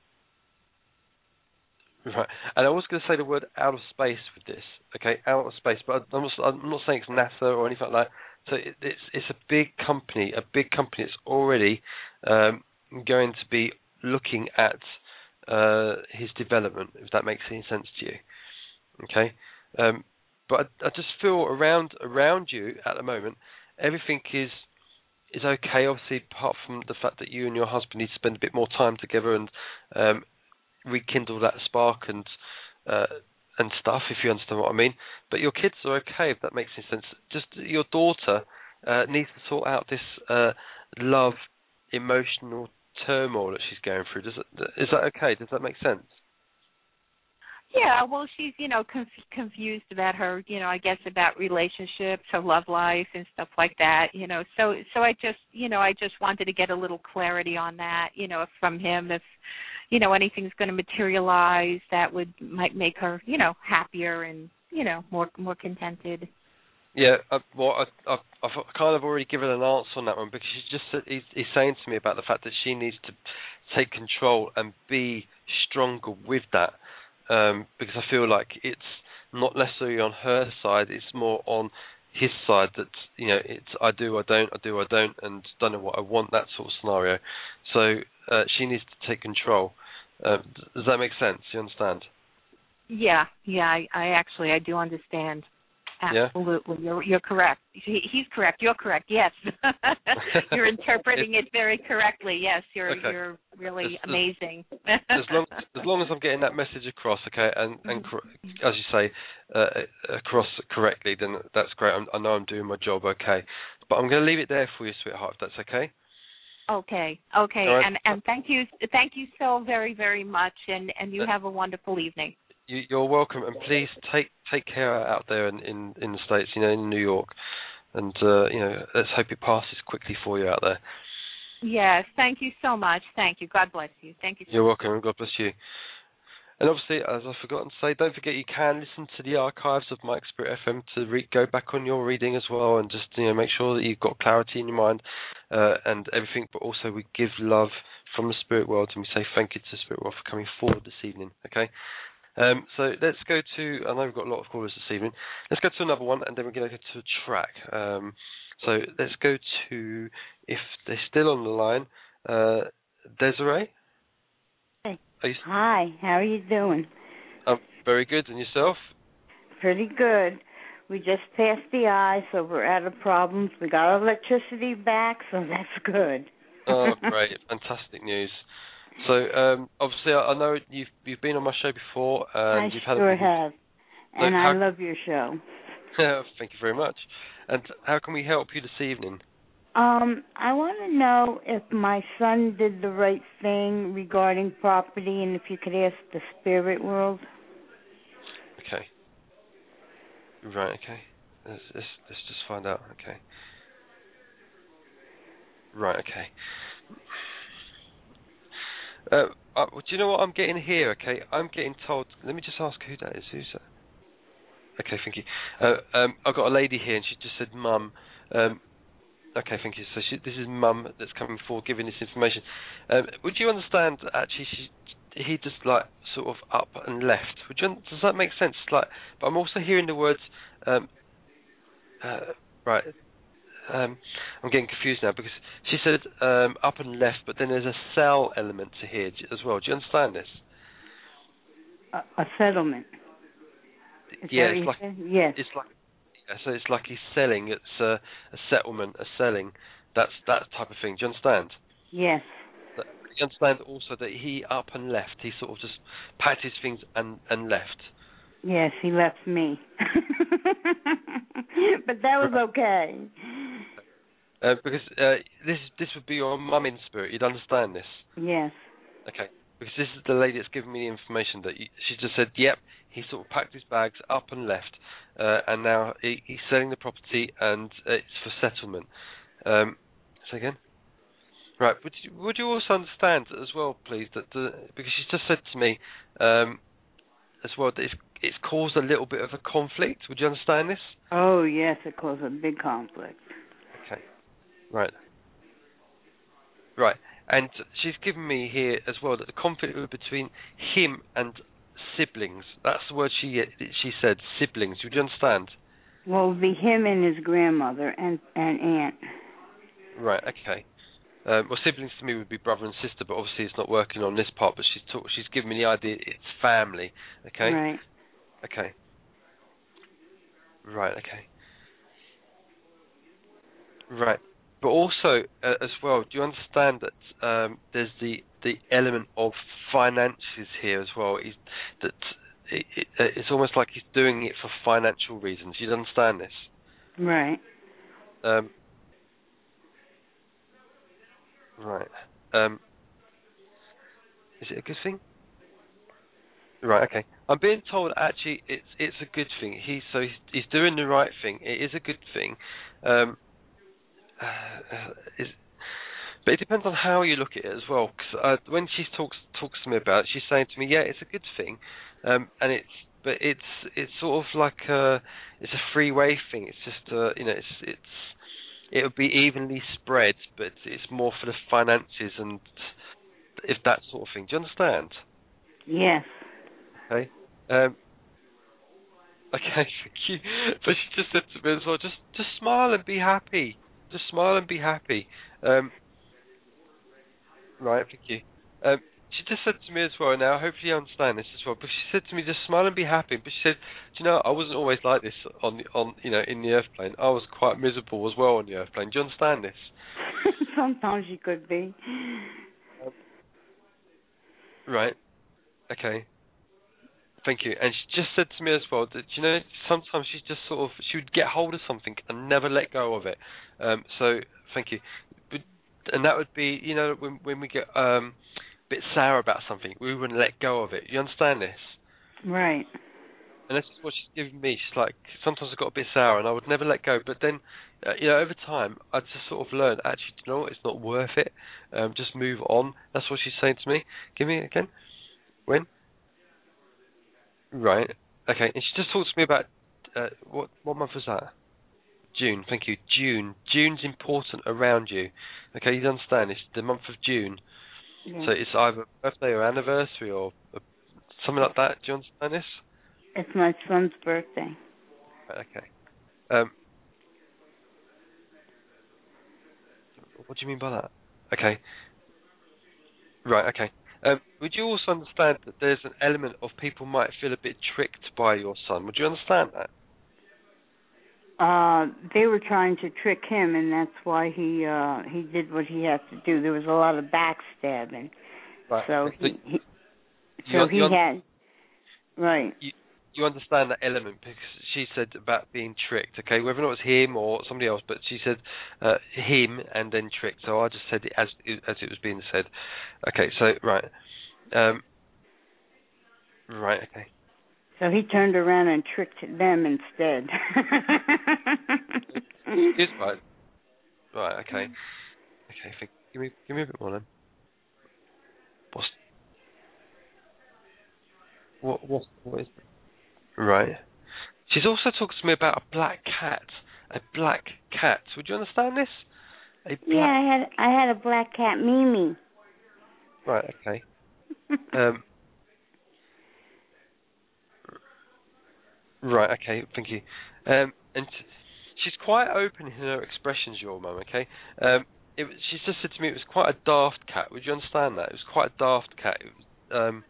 B: Right, and I was going to say the word out of space with this. Okay, out of space, but I'm not, I'm not saying it's NASA or anything like that. So it, it's it's a big company, a big company that's already um, going to be looking at uh, his development, if that makes any sense to you. Okay, um, but I, I just feel around around you at the moment, everything is is okay. Obviously, apart from the fact that you and your husband need to spend a bit more time together and um, rekindle that spark and uh, and stuff, if you understand what I mean. But your kids are okay, if that makes any sense. Just your daughter uh, needs to sort out this uh, love, emotional turmoil that she's going through. Does it, is that okay? Does that make sense?
C: Yeah, well, she's, you know, conf- confused about her, you know, I guess about relationships, her love life and stuff like that, you know. So so I just, you know, I just wanted to get a little clarity on that, you know, from him, if, you know, anything's going to materialize that would might make her, you know, happier and, you know, more more contented.
B: Yeah, uh, well, I, I've, I've kind of already given an answer on that one, because she's just he's, he's saying to me about the fact that she needs to take control and be stronger with that, um, because I feel like it's not necessarily on her side. It's more on his side that, you know, it's I do, I don't, I do, I don't, and don't know what I want, that sort of scenario. So uh, she needs to take control. Uh, does that make sense? You understand?
C: Yeah, yeah. I, I actually I do understand. Absolutely, yeah? you're you're correct. He, he's correct. You're correct. Yes, you're interpreting it very correctly. Yes, you're okay. You're really as, amazing.
B: as long as long as I'm getting that message across, okay, and and cor- as you say, uh, across correctly, then that's great. I'm, I know I'm doing my job okay. But I'm going to leave it there for you, sweetheart. If that's okay.
C: Okay. Okay. Right. And and thank you thank you so very very much. And and you uh, have a wonderful evening.
B: You, you're welcome, and please take take care out there in, in, in the States, you know, in New York, and uh, you know, let's hope it passes quickly for you out there.
C: Yes, thank you so much. Thank you. God bless you. Thank you. So
B: you're
C: much.
B: welcome, and God bless you. And obviously, as I've forgotten to say, don't forget you can listen to the archives of Mike Spirit F M to re- go back on your reading as well, and just, you know, make sure that you've got clarity in your mind uh, and everything. But also, we give love from the spirit world, and we say thank you to the spirit world for coming forward this evening. Okay. Um, so let's go to, I know we've got a lot of callers this evening, let's go to another one, and then we're going to go to a track. Um, so let's go to, if they're still on the line, uh, Desiree?
D: Hey.
B: You...
D: Hi, how are you doing?
B: I'm very good, and yourself?
D: Pretty good. We just passed the eye, so we're out of problems. We got our electricity back, so that's good.
B: Oh, great. Fantastic news. So, um, obviously, I know you've you've been on my show before. And
D: I
B: you've had
D: sure
B: a
D: have.
B: So
D: and
B: how...
D: I love your show.
B: Thank you very much. And how can we help you this evening?
D: Um, I want to know if my son did the right thing regarding property, and if you could ask the spirit world.
B: Okay. Right, okay. Let's, let's, let's just find out. Okay. Right, okay. Uh, uh, do you know what I'm getting here? Okay, I'm getting told. Let me just ask who that is. Who's that? Okay, thank you. Uh, um, I've got a lady here, and she just said, "Mum." Um, okay, thank you. So she, this is Mum that's coming forward, giving this information. Um, would you understand? Actually, she, he just like sort of up and left. Would you? Does that make sense? Like, but I'm also hearing the words. Um, uh, right. Um, I'm getting confused now because she said um, up and left, but then there's a cell element to here as well. Do you understand this?
D: A, a settlement. Is
B: yeah, it's like
D: said? Yes.
B: It's like yeah, so it's like he's selling. It's a, a settlement, a selling. That's that type of thing. Do you understand?
D: Yes.
B: But you understand also that he up and left. He sort of just packed his things and and left.
D: Yes, he left me. But that was okay.
B: Uh, because uh, this this would be your mum in spirit. You'd understand this.
D: Yes.
B: Okay. Because this is the lady that's given me the information that you, she just said, yep, he sort of packed his bags up and left, uh, and now he, he's selling the property and it's for settlement. Um, say again? Right. Would you, would you also understand as well, please, that the, because she just said to me um, as well that it's, it's caused a little bit of a conflict. Would you understand this?
D: Oh, yes, it caused a big conflict.
B: Okay. Right. Right. And she's given me here as well that the conflict between him and siblings. That's the word she she said, siblings. Would you understand?
D: Well, it would be him and his grandmother and, and aunt.
B: Right, okay. Um, well, siblings to me would be brother and sister, but obviously it's not working on this part, but she's talk, she's given me the idea it's family, okay?
D: Right.
B: Okay. Right, okay. Right. But also, uh, as well, do you understand that um, there's the, the element of finances here as well? Is that it, it, it's almost like he's doing it for financial reasons. You understand this?
D: Right.
B: Um, right. Um, is it a good thing? Right. Okay. I'm being told actually it's it's a good thing. He's so he's, he's doing the right thing. It is a good thing. Um, Uh, is, but it depends on how you look at it as well. Because uh, when she talks talks to me about it, she's saying to me, "Yeah, it's a good thing," um, and it's but it's it's sort of like a, it's a free way thing. It's just uh, you know it's it's it would be evenly spread, but it's more for the finances and if that sort of thing. Do you understand?
D: Yes.
B: Okay. Um, Okay, thank you. But she just said to me as well, just just smile and be happy. Just smile and be happy. Um, right, thank you. Um, she just said to me as well, now hopefully you understand this as well, but she said to me, just smile and be happy. But she said, do you know, I wasn't always like this on the, on you know, in the earth plane. I was quite miserable as well on the earth plane. Do you understand this?
D: Sometimes you could be.
B: Um, right. Okay. Thank you. And she just said to me as well that, you know, sometimes she just sort of, she would get hold of something and never let go of it. Um, so, thank you. But, and that would be, you know, when when we get um, a bit sour about something, we wouldn't let go of it. You understand this?
D: Right.
B: And this is what she's giving me. She's like, sometimes I got a bit sour and I would never let go. But then, uh, you know, over time, I just sort of learned, actually, you know what, it's not worth it. Um, just move on. That's what she's saying to me. Give me it again. When? Right. Okay. And she just talked to me about uh, what what month was that? June. Thank you. June. June's important around you. Okay, you understand? It's the month of June.
D: Yeah.
B: So it's either birthday or anniversary or uh, something like that. Do you understand this?
D: It's my son's birthday.
B: Right, okay. Um. What do you mean by that? Okay. Right. Okay. Um, would you also understand that there's an element of people might feel a bit tricked by your son? Would you understand that?
D: Uh, they were trying to trick him, and that's why he uh he did what he had to do. There was a lot of backstabbing,
B: Right.
D: so
B: So
D: he, he
B: you,
D: so he
B: you,
D: had right.
B: you, you understand that element because she said about being tricked, okay? Whether or not it was him or somebody else, but she said uh, him and then tricked. So I just said it as as it was being said. Okay. So right. Um, right. Okay.
D: So he turned around and tricked them instead.
B: Here's right. Right. Okay. Okay. Think, give me give me a bit more then. What's what what what is it? Right. She's also talking to me about a black cat. A black cat. Would you understand this? A black.
D: Yeah, I had I had a black cat, Mimi.
B: Right. Okay. Um. Right. Okay. Thank you. Um. And t- she's quite open in her expressions, your mum. Okay. Um. It, was- she just said to me it was quite a daft cat. Would you understand that? It was quite a daft cat. It was, um.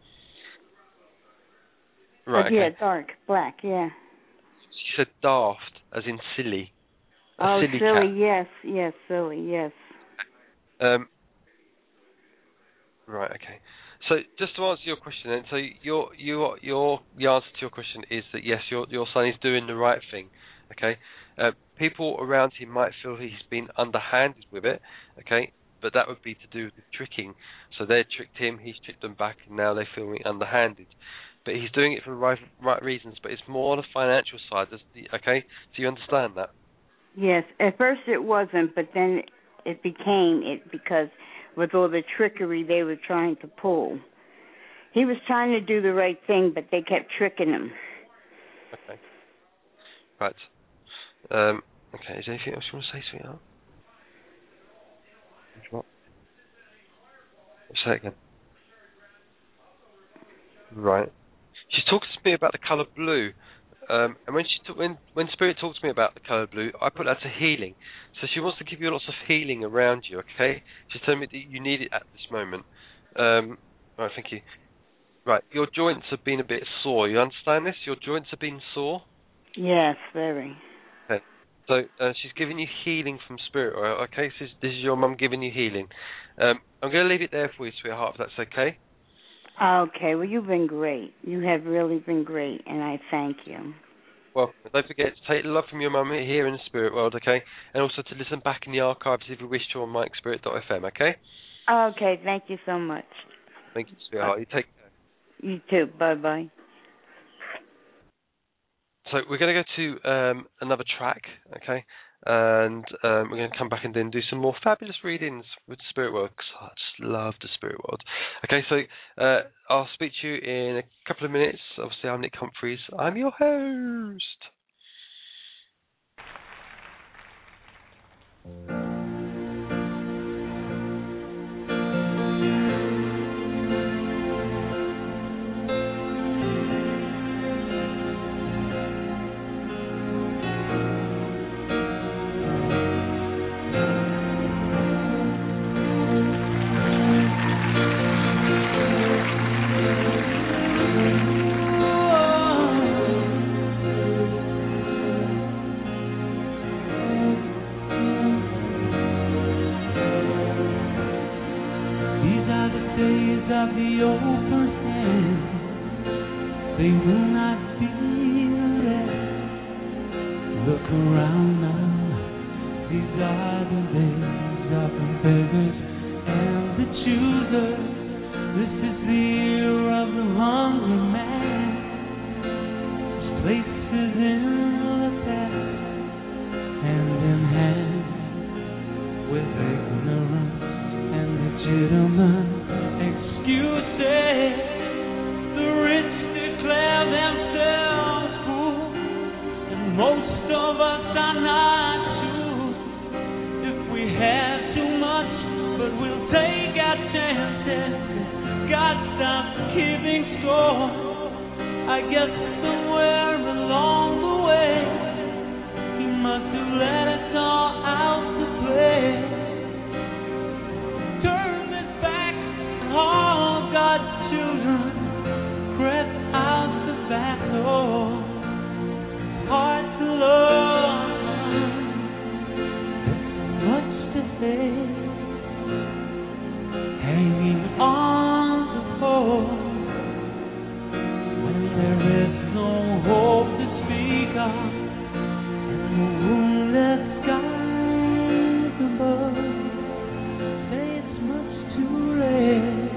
B: Right.
D: Uh, yeah,
B: Okay.
D: dark black. Yeah.
B: She said daft, as in silly. A
D: Oh,
B: silly
D: silly.
B: cat.
D: Yes, yes, silly. Yes.
B: Um. Right. Okay. So just to answer your question, then, so your your your the answer to your question is that yes, your your son is doing the right thing. Okay. Uh, people around him might feel he's been underhanded with it. Okay. But that would be to do with tricking. So they tricked him, he's tricked them back, and now they feel underhanded. But he's doing it for the right right reasons. But it's more on the financial side. Okay. Do you understand that?
D: Yes. At first it wasn't, but then it became it because with all the trickery they were trying to pull. He was trying to do the right thing, but they kept tricking him.
B: Okay. Right. Um, okay, is there anything else you want to say, sweetheart? What? Say it again. Right. She's talking to me about the colour blue. Um, and when she t- when when Spirit talks to me about the colour blue, I put that to healing. So she wants to give you lots of healing around you, okay? She's telling me that you need it at this moment. Um, right, thank you. Right, your joints have been a bit sore. You understand this? Your joints have been sore?
D: Yes, very.
B: Okay. So uh, she's giving you healing from Spirit, okay? So this is your mum giving you healing. Um, I'm going to leave it there for you, sweetheart, if that's okay.
D: Okay, well, you've been great. You have really been great, and I thank you.
B: Well, don't forget to take love from your mum here in the spirit world, okay? And also to listen back in the archives if you wish to on mike spirit dot f m, okay?
D: Okay, thank you so much.
B: Thank you, sweetheart. You take care.
D: You too. Bye-bye.
B: So we're going to go to um, another track, okay? And um, we're going to come back and then do some more fabulous readings with the spirit world, because I just love the spirit world. Okay, so uh, I'll speak to you in a couple of minutes. Obviously, I'm Nick Humphreys. I'm your host.
E: they will not be left. Look around now, these are the days of the beggars and the choosers. This is the year of the hungry man. This place is in the past, hand in hand with ignorance and legitimate excuses. The rich declare themselves fools, and most of us are not choosers. If we have too much, but we'll take our chances. God stops keeping score. I guess somewhere along the way, He must have let us all out to play. Turn this back, and all God's children crept out the back door. Hard to love, there's so much to hate, hanging on to hope when there is no hope to speak of, and the wounded skies above say it's much too late.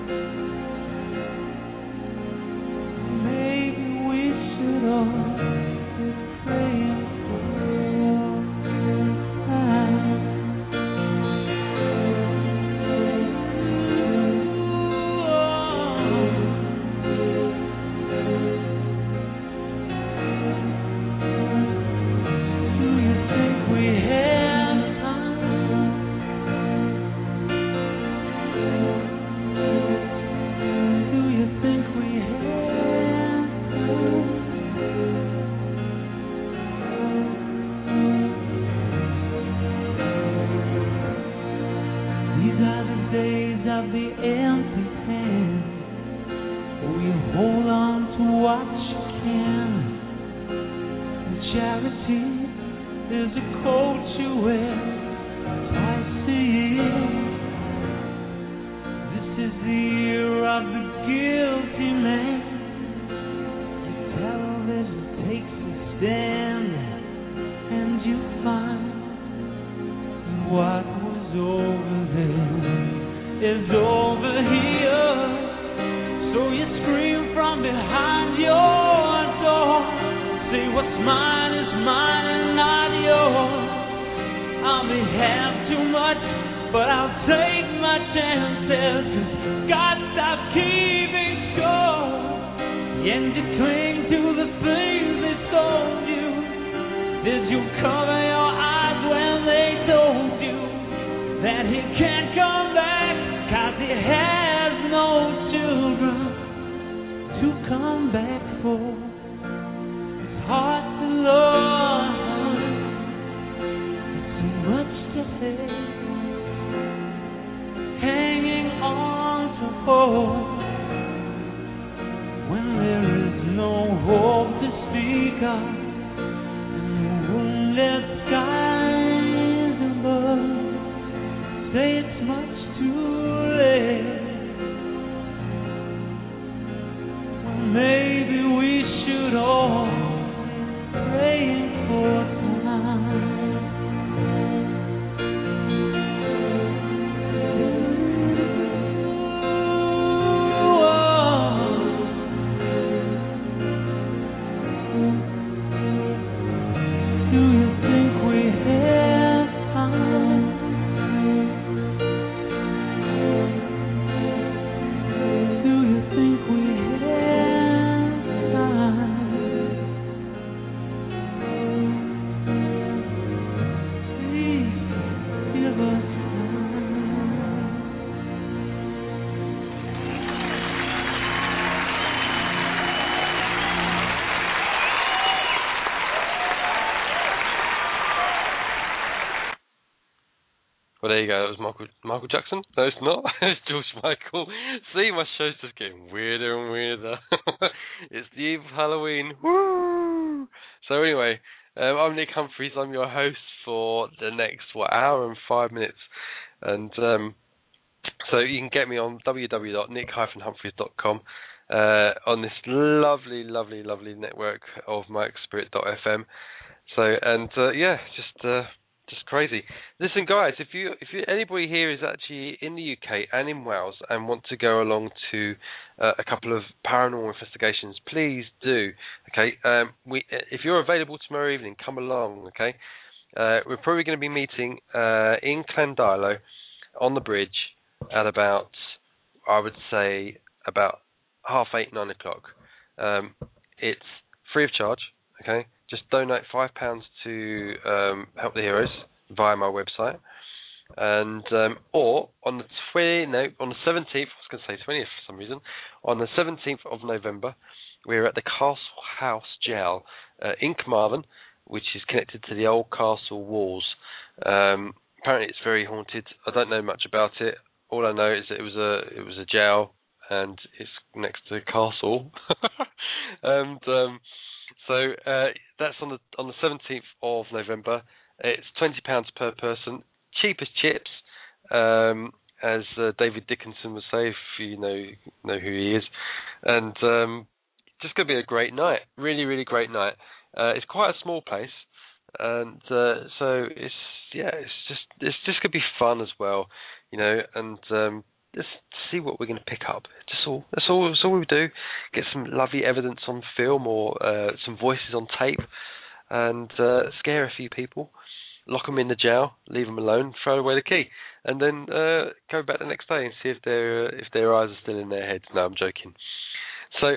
E: Maybe we should all be praying for time.
B: Well, there you go. That was Michael Michael Jackson. No, it's not. It's George Michael. See, my show's just getting weirder and weirder. It's the eve of Halloween. Woo! So anyway, um, I'm Nick Humphreys. I'm your host for the next what hour and five minutes, and um, so you can get me on w w w dot nick dash humphreys dot com. uh, on this lovely, lovely, lovely network of mike spirit dot f m. So, and uh, yeah, just uh, just crazy. Listen, guys, if you if you, anybody here is actually in the U K and in Wales and want to go along to uh, a couple of paranormal investigations, please do. Okay, um, we if you're available tomorrow evening, come along. Okay, uh, we're probably going to be meeting uh, in Llandilo on the bridge at about, I would say, about half eight, nine o'clock. Um, it's free of charge. Okay, just donate five pounds to um, Help the Heroes via my website, and um, or on the twenty, no, on the seventeenth. I was going to say twentieth for some reason. On the seventeenth of November, we're at the Castle House Jail uh, in Carmarthen, which is connected to the old castle walls. Um, apparently, it's very haunted. I don't know much about it. All I know is that it was a it was a jail, and it's next to a castle, and. Um, So uh, that's on the on the seventeenth of November. It's twenty pounds per person, cheap as chips, um, as uh, David Dickinson would say, if you know know who he is. And um, just going to be a great night, really, really great night. Uh, it's quite a small place, and uh, so it's yeah, it's just it's just going to be fun as well, you know, and. Um, Just see what we're going to pick up. Just all. That's all. That's all we do. Get some lovely evidence on film or uh, some voices on tape, and uh, scare a few people, lock them in the jail, leave them alone, throw away the key, and then uh, go back the next day and see if their if their eyes are still in their heads. No, I'm joking. So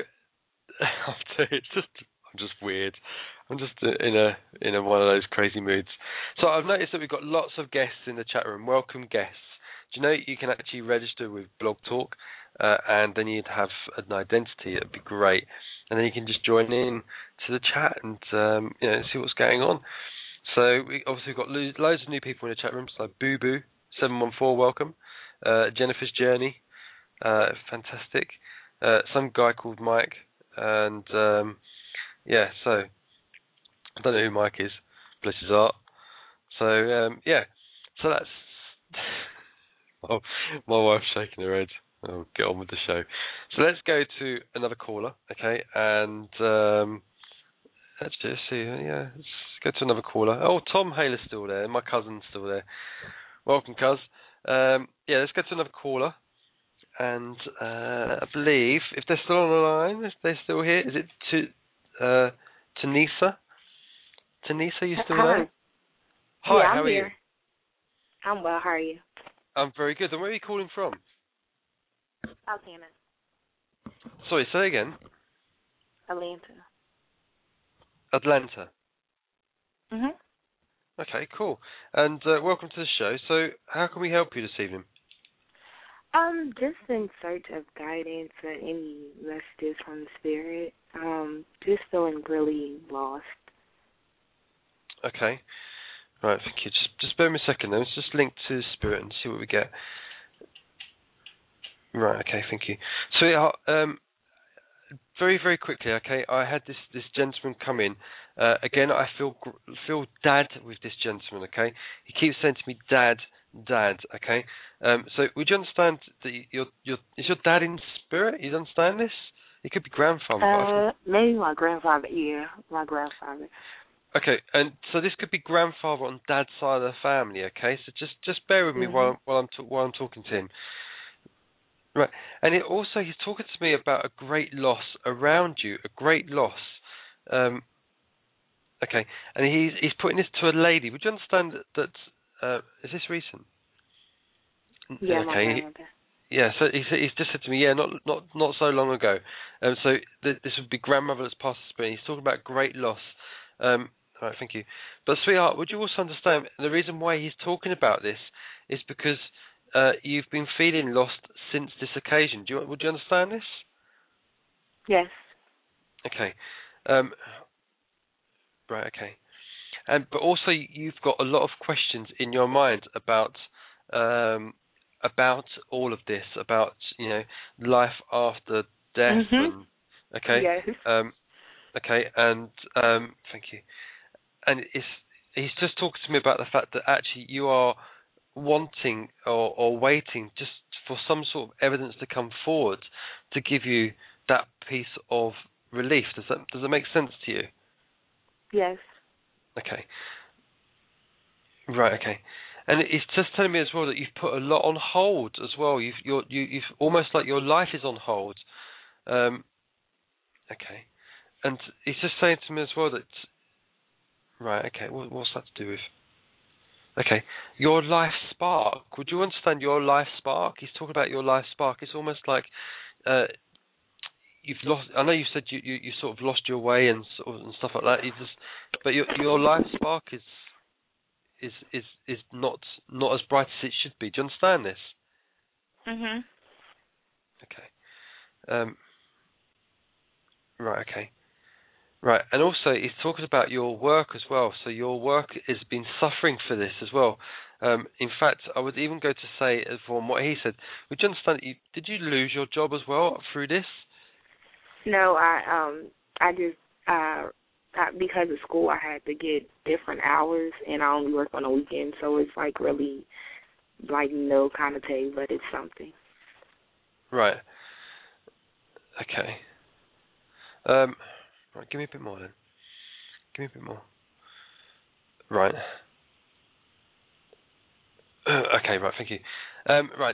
B: it's just I'm just weird. I'm just in a in a, one of those crazy moods. So I've noticed that we've got lots of guests in the chat room. Welcome guests. Do you know you can actually register with Blog Talk, uh, and then you'd have an identity. That'd be great, and then you can just join in to the chat and um, you know see what's going on. So we obviously got lo- loads of new people in the chat room. So Boo Boo seven one four, welcome. Uh, Jennifer's Journey, uh, fantastic. Uh, some guy called Mike, and um, yeah. So I don't know who Mike is. Bless his heart. So um, yeah. So that's. Oh, my wife's shaking her head. I'll get on with the show. So let's go to another caller, okay? And um, let's just see. Yeah, let's go to another caller. Oh, Tom Hayler's still there. My cousin's still there. Welcome, cuz. Um, yeah, let's go to another caller. And uh, I believe if they're still on the line, if they're still here, is it to uh, Tanisa? Tanisa, you still
F: Hi.
B: there? Hi,
F: yeah,
B: how
F: I'm
B: are
F: here.
B: you?
F: I'm well. How are you?
B: I'm very good. And where are you calling from?
F: Atlanta.
B: Sorry, say again.
F: Atlanta.
B: Atlanta.
F: Mhm.
B: Okay, cool. And uh, welcome to the show. So, how can we help you this evening?
F: Um, just in search of guidance or any messages from the spirit. Um, just feeling really lost.
B: Okay. Right, thank you. Just just bear me a second then. Let's just link to the spirit and see what we get. Right, okay, thank you. So, um, very, very quickly, okay, I had this, this gentleman come in. Uh, again, I feel feel dad with this gentleman, okay? He keeps saying to me, dad, dad, okay? Um, so, would you understand that your your is your dad in spirit? You understand this? It could be grandfather.
F: Uh, maybe my grandfather. Yeah, my grandfather.
B: Okay, and so this could be grandfather on dad's side of the family. Okay, so just just bear with me
F: mm-hmm.
B: while while I'm t- while I'm talking to him. Right, and it also he's talking to me about a great loss around you, a great loss. Um, okay, and he's he's putting this to a lady. Would you understand that? that uh, is this recent?
F: Yeah,
B: okay.
F: my grandmother.
B: Yeah, so he's, he's just said to me, yeah, not not not so long ago. Um, so th- this would be grandmother that's passed the spirit. He's talking about great loss. Um, all right, thank you. But sweetheart, would you also understand the reason why he's talking about this is because uh, you've been feeling lost since this occasion. Do you would you understand this?
F: Yes.
B: Okay. Um, right. Okay. And but also you've got a lot of questions in your mind about um, about all of this, about you know life after death.
F: Mm-hmm.
B: And, okay.
F: Yes.
B: Um, okay. And um, thank you. And it's, he's just talking to me about the fact that actually you are wanting or, or waiting just for some sort of evidence to come forward to give you that piece of relief. Does that does it make sense to you?
F: Yes.
B: Okay. Right. Okay. And it's just telling me as well that you've put a lot on hold as well. You've you're, you you've almost like your life is on hold. Um, okay. And he's just saying to me as well that. Right. Okay. What, what's that to do with? Okay. Your life spark. Would you understand your life spark? He's talking about your life spark. It's almost like uh, you've lost. I know you said you, you, you sort of lost your way and sort of, and stuff like that. You just, but your your life spark is. Is, is is not not as bright as it should be. Do you understand this?
F: Mhm.
B: Okay. Um. Right. Okay. Right. And also, he's talking about your work as well. So your work has been suffering for this as well. Um. In fact, I would even go to say, from what he said, would you understand? That you, did you lose your job as well through this?
F: No, I um I just uh. I, because of school, I had to get different hours, and I only work on the weekend, so it's like really like no kind of pay, but it's something.
B: Right. Okay. Um. Right. Give me a bit more then. Give me a bit more. Right. Okay. Right. Thank you. Um. Right.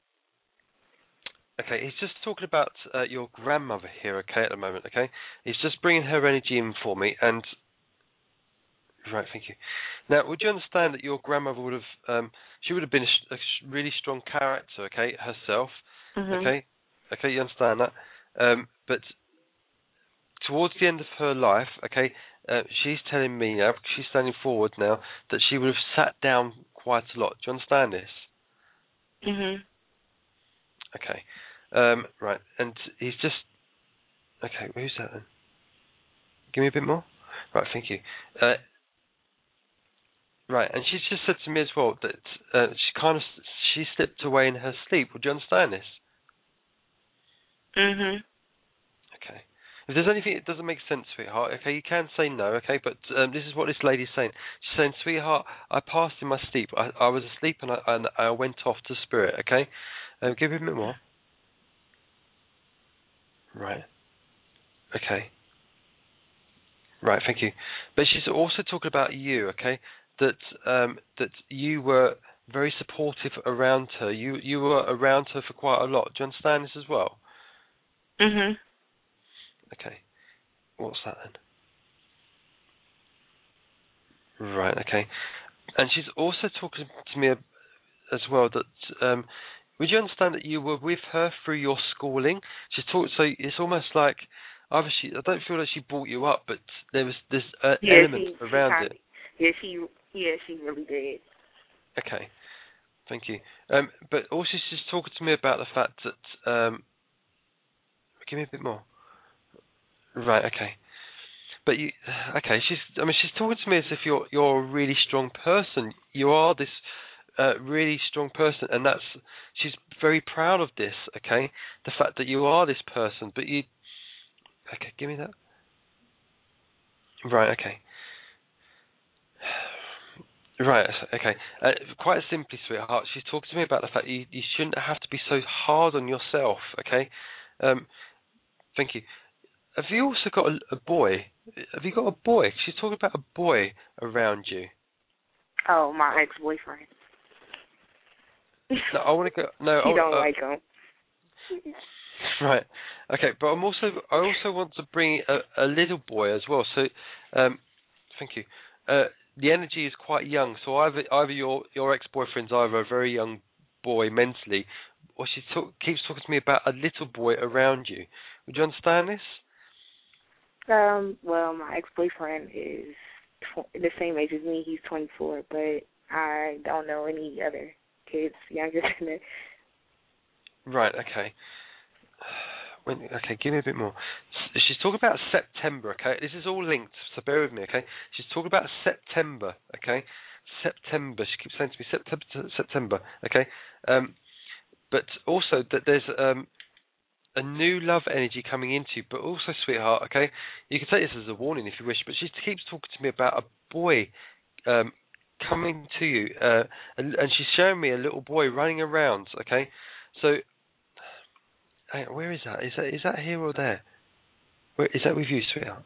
B: Okay, he's just talking about uh, your grandmother here, okay, at the moment, okay? He's just bringing her energy in for me, and... Right, thank you. Now, would you understand that your grandmother would have... Um, she would have been a, sh- a sh- really strong character, okay, herself,
F: Mm-hmm.
B: okay? Okay, you understand that? Um, but towards the end of her life, okay, uh, she's telling me now, she's standing forward now, that she would have sat down quite a lot. Do you understand this?
F: Mm-hmm.
B: Okay. Um, right, and he's just... Okay, who's that then? Give me a bit more? Right, thank you. Uh, right, and she's just said to me as well that uh, she kind of... She slipped away in her sleep. Would you understand this?
F: Mm-hmm.
B: Okay. If there's anything that doesn't make sense, sweetheart, okay, you can say no, okay, but um, this is what this lady's saying. She's saying, sweetheart, I passed in my sleep. I, I was asleep and I, and I went off to spirit, okay? Um, give me a bit more. Right. Okay. Right, thank you. But she's also talking about you, okay? That um, that you were very supportive around her. You you were around her for quite a lot. Do you understand this as well?
F: Mhm.
B: Okay. What's that then? Right. Okay. And she's also talking to me as well that. Um, would you understand that you were with her through your schooling? She's talked. So it's almost like. Either she, I don't feel like she brought you up, but there was this uh,
F: yeah,
B: element
F: she,
B: around
F: she
B: it.
F: Yeah, she. Yeah, she really did.
B: Okay, thank you. Um, but also she's talking to me about the fact that. Um, give me a bit more. Right. Okay. But you. Okay. She's. I mean, she's talking to me as if you're you're a really strong person. You are this uh, really strong person, and that's. She's very proud of this. Okay, the fact that you are this person, but you. Okay, give me that. Right, okay. Right, okay. Uh, quite simply, sweetheart, she's talking to me about the fact you, you shouldn't have to be so hard on yourself, okay? Um, thank you. Have you also got a, a boy? Have you got a boy? She's talking about a boy around you.
F: Oh, my ex-boyfriend.
B: No, I want to go... No,
F: you
B: I,
F: don't
B: uh,
F: like him.
B: Right. Okay, but I'm also I also want to bring a, a little boy as well. So, um, thank you. Uh, the energy is quite young, so either either your your ex-boyfriend's either a very young boy mentally, or she talk, keeps talking to me about a little boy around you. Would you understand this?
F: Um. Well, my ex-boyfriend is tw- the same age as me. He's twenty-four, but I don't know any other kids younger than that.
B: Right. Okay. When, okay, give me a bit more. S- She's talking about September, okay? This is all linked, so bear with me, okay? She's talking about September, okay? September. She keeps saying to me September, September, okay? Um, but also that there's um, a new love energy coming into you, but also, sweetheart, okay? You can take this as a warning if you wish, but she keeps talking to me about a boy um, coming to you, uh, and, and she's showing me a little boy running around, okay? So... hang on, where is that? Is that is that here or there? Where is that with you, sweetheart?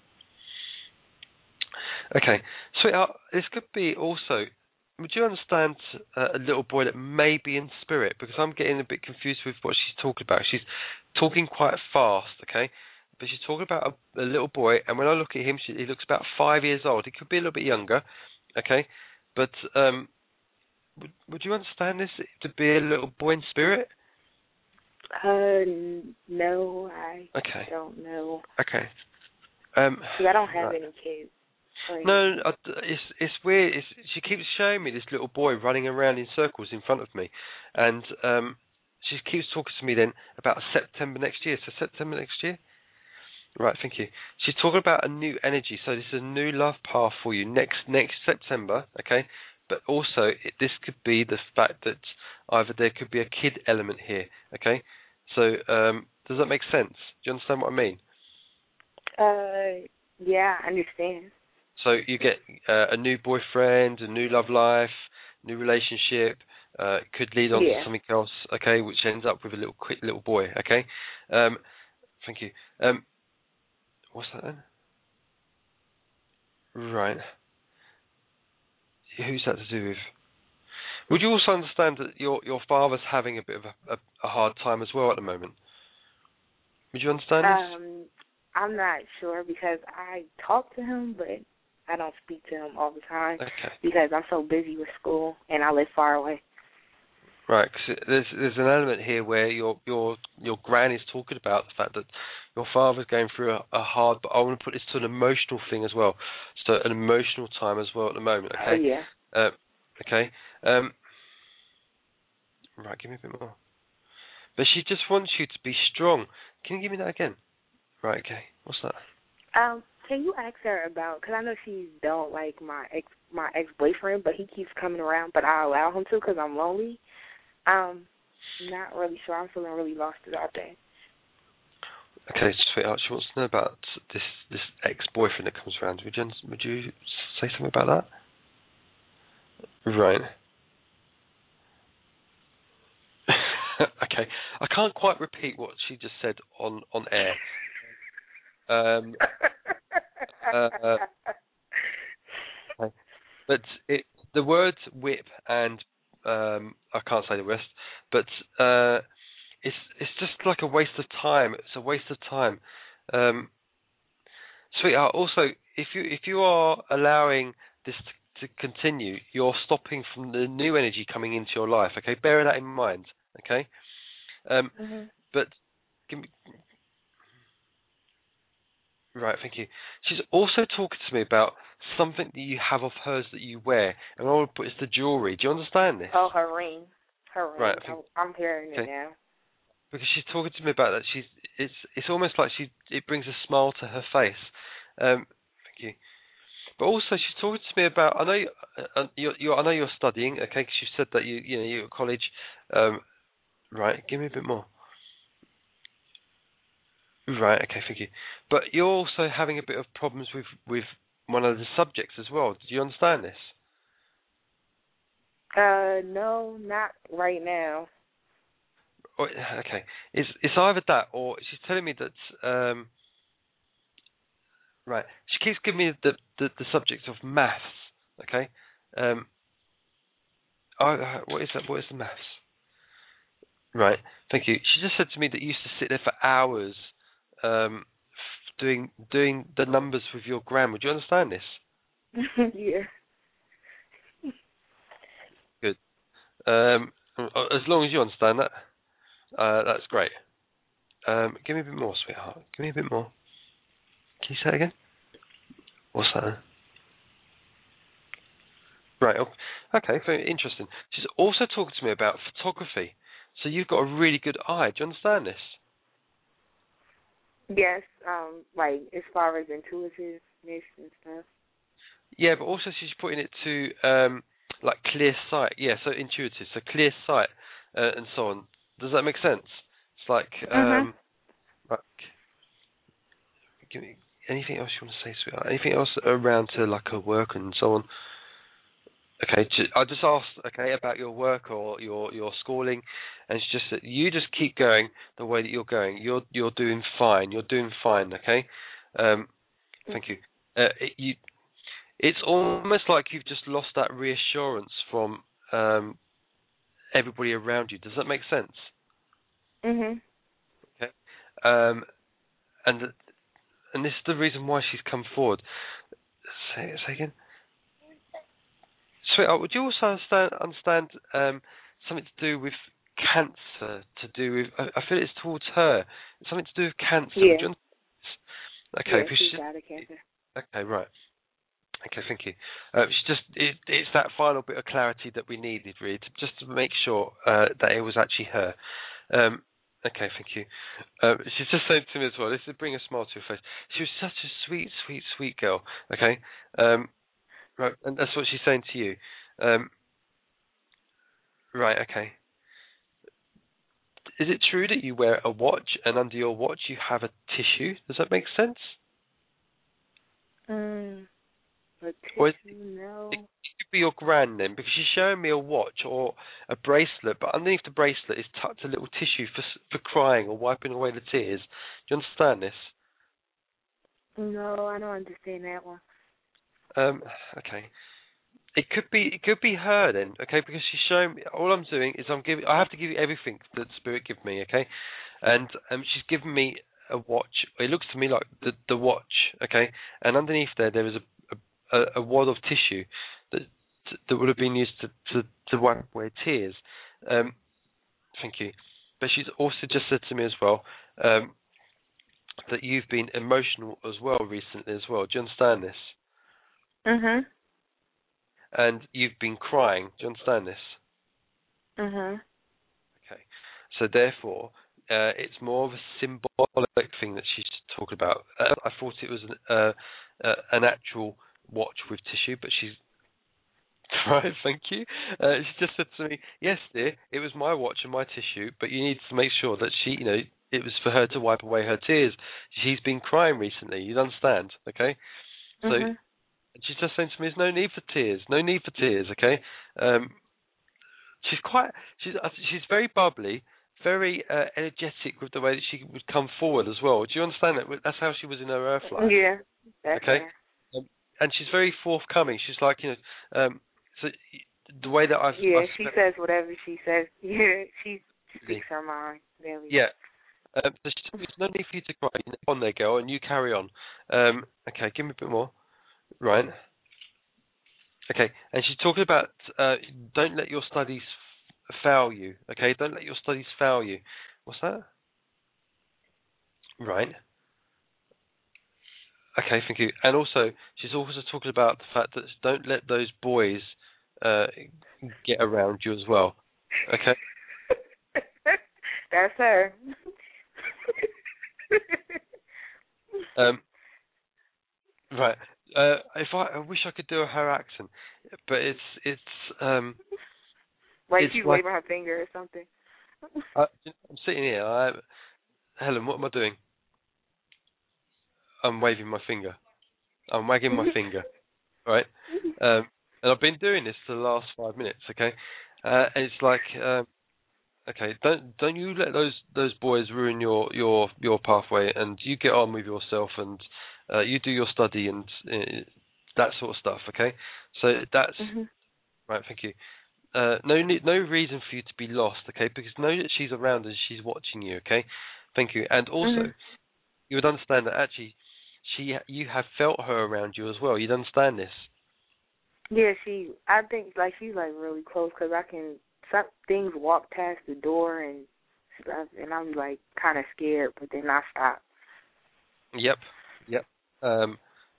B: Okay, sweetheart. This could be also. Would you understand uh, a little boy that may be in spirit? Because I'm getting a bit confused with what she's talking about. She's talking quite fast, okay? But she's talking about a, a little boy, and when I look at him, she, he looks about five years old. He could be a little bit younger, okay? But um, would, would you understand this to be a little boy in spirit?
F: Uh, no, I
B: okay.
F: don't know.
B: Okay. Um,
F: Because I don't have
B: right.
F: any kids.
B: No, I, it's it's weird. It's, she keeps showing me this little boy running around in circles in front of me, and um, she keeps talking to me then about September next year. So September next year, right? Thank you. She's talking about a new energy. So this is a new love path for you next next September, okay? But also it, this could be the fact that either there could be a kid element here, okay? So um, does that make sense? Do you understand what I mean?
F: Uh, yeah, I understand.
B: So you get uh, a new boyfriend, a new love life, new relationship. Uh, it could lead on
F: yeah.
B: to something else, okay, which ends up with a little quick little boy, okay. Um, thank you. Um, what's that then? Right. Who's that to do with? Would you also understand that your your father's having a bit of a, a, a hard time as well at the moment? Would you understand this?
F: Um, I'm not sure because I talk to him, but I don't speak to him all the time
B: okay.
F: because I'm so busy with school and I live far away.
B: Right, because there's there's an element here where your your your gran is talking about the fact that your father's going through a, a hard, but I want to put this to an emotional thing as well, so an emotional time as well at the moment. Okay.
F: Oh yeah.
B: Uh, okay. Um, right, give me a bit more. But she just wants you to be strong. Can you give me that again? Right. Okay. What's that?
F: Um, can you ask her about? Because I know she don't like my ex my ex boyfriend, but he keeps coming around. But I allow him to because I'm lonely. Um, not really sure. I'm feeling really lost about that.
B: Okay, sweetheart. She wants to know about this this ex boyfriend that comes around. Would you would you say something about that? Right. Okay. I can't quite repeat what she just said on on air. Um. uh, uh, okay. But it the words whip and um I can't say the rest, but uh it's it's just like a waste of time. It's a waste of time. Um sweetheart, also if you if you are allowing this to, to continue, you're stopping from the new energy coming into your life, okay? Bear that in mind, okay? Um
F: mm-hmm.
B: but give me Right, thank you. She's also talking to me about something that you have of hers that you wear, and I want to put it's the jewellery. Do you understand this?
F: Oh, her ring. Her ring.
B: Right, I think,
F: I'm hearing
B: okay.
F: it now.
B: Because she's talking to me about that. She's it's it's almost like she it brings a smile to her face. Um, thank you. But also she's talking to me about I know you, uh, you're, you're I know you're studying. Okay, because you said that you you know you're at college. Um, right, give me a bit more. Right, okay, thank you. But you're also having a bit of problems with, with one of the subjects as well. Do you understand this?
F: Uh, no, not right now.
B: Oh, okay, it's it's either that or she's telling me that. Um, right, she keeps giving me the, the, the subject of maths. Okay, um, I, what is that? What is the maths? Right, thank you. She just said to me that you used to sit there for hours. Um, doing doing the numbers with your gran. Would you understand this?
F: Yeah.
B: Good. Um, as long as you understand that, uh, that's great. Um, give me a bit more, sweetheart. Give me a bit more. Can you say it again? What's that? Right. Okay. Very interesting. She's also talking to me about photography. So you've got a really good eye. Do you understand this?
F: Yes, um, like as far as intuitiveness and stuff.
B: Yeah, but also she's putting it to um, like clear sight. Yeah, so intuitive, so clear sight uh, and so on. Does that make sense? It's like, um,
F: mm-hmm.
B: like, give me anything else you want to say, sweetheart? Anything else around to like her work and so on? Okay, I just asked, okay, about your work or your, your schooling, and it's just that you just keep going the way that you're going. You're you're doing fine. You're doing fine. Okay, um, thank you. Uh, it, you. It's almost like you've just lost that reassurance from um, everybody around you. Does that make sense?
F: Mhm.
B: Okay. Um, and and this is the reason why she's come forward. Say it again. Sweetheart, would you also understand, understand um, something to do with cancer, to do with, I, I feel it's towards her, it's something to do with cancer.
F: Yeah.
B: Would you understand? Okay,
F: yeah, she's
B: she,
F: got a cancer.
B: Okay, right. Okay, thank you. Uh, it's just, it, it's that final bit of clarity that we needed, really, to, just to make sure uh, that it was actually her. Um, okay, thank you. Uh, she's just saying to me as well, this will bring a smile to her face. She was such a sweet, sweet, sweet girl, okay? Um, Right, and that's what she's saying to you. Um, right, okay. Is it true that you wear a watch and under your watch you have a tissue? Does that make sense?
F: Mm, a tissue,
B: or is,
F: no.
B: It, it could be your grand then, because she's showing me a watch or a bracelet, but underneath the bracelet is tucked a little tissue for for crying or wiping away the tears. Do you understand this?
F: No, I don't understand that one.
B: Um, okay. It could be it could be her then, okay? Because she's showing me. All I'm doing is I'm giving. I have to give you everything that Spirit give me, okay? And um, she's given me a watch. It looks to me like the the watch, okay? And underneath there, there is a a, a wad of tissue that that would have been used to to, to wipe away tears. Um, thank you. But she's also just said to me as well um, that you've been emotional as well recently as well. Do you understand this?
F: Mhm.
B: And you've been crying. Do you understand this?
F: Mhm.
B: Okay. So therefore, uh, it's more of a symbolic thing that she's talking about. Uh, I thought it was an, uh, uh, an actual watch with tissue, but she's right. Thank you. Uh, she just said to me, "Yes, dear, it was my watch and my tissue, but you need to make sure that she, you know, it was for her to wipe away her tears. She's been crying recently. You understand? Okay. So."
F: Mhm.
B: She's just saying to me, "There's no need for tears. No need for tears." Okay. Um, she's quite. She's. uh, She's very bubbly, very uh, energetic with the way that she would come forward as well. Do you understand that? That's how she was in her earth life.
F: Yeah. That's
B: Okay.
F: her.
B: Um, and she's very forthcoming. She's like, you know, um, so the way that I've.
F: Yeah,
B: I've
F: she says whatever she says. Yeah, she
B: really,
F: speaks her mind. Very.
B: yeah. Um, so she, there's no need for you to cry. On there, girl, and you carry on. Um, okay, give me a bit more. Right. Okay, and she's talking about uh, don't let your studies f- fail you. Okay, don't let your studies fail you. What's that? Right. Okay, thank you. And also, she's also talking about the fact that don't let those boys uh, get around you as well. Okay.
F: That's her.
B: Um. Right. Uh, if I, I wish I could do her accent, but it's it's um.
F: like
B: it's
F: she's
B: like,
F: waving her finger or something.
B: I, I'm sitting here. I, Helen, what am I doing? I'm waving my finger. I'm wagging my finger, right? Um, and I've been doing this for the last five minutes, okay? Uh, and it's like, um, okay, don't don't you let those those boys ruin your your your pathway, and you get on with yourself, and uh, you do your study and uh, that sort of stuff, okay? So that's
F: Mm-hmm.
B: right. Thank you. Uh, no need, no reason for you to be lost, okay? Because know that she's around and she's watching you, okay? Thank you. And also,
F: Mm-hmm.
B: you would understand that actually, she you have felt her around you as well. You'd understand this.
F: Yeah, she. I think like she's like really close because I can some things walk past the door and stuff, and I'm like kind of scared, but then I stop.
B: Yep, yep. Um,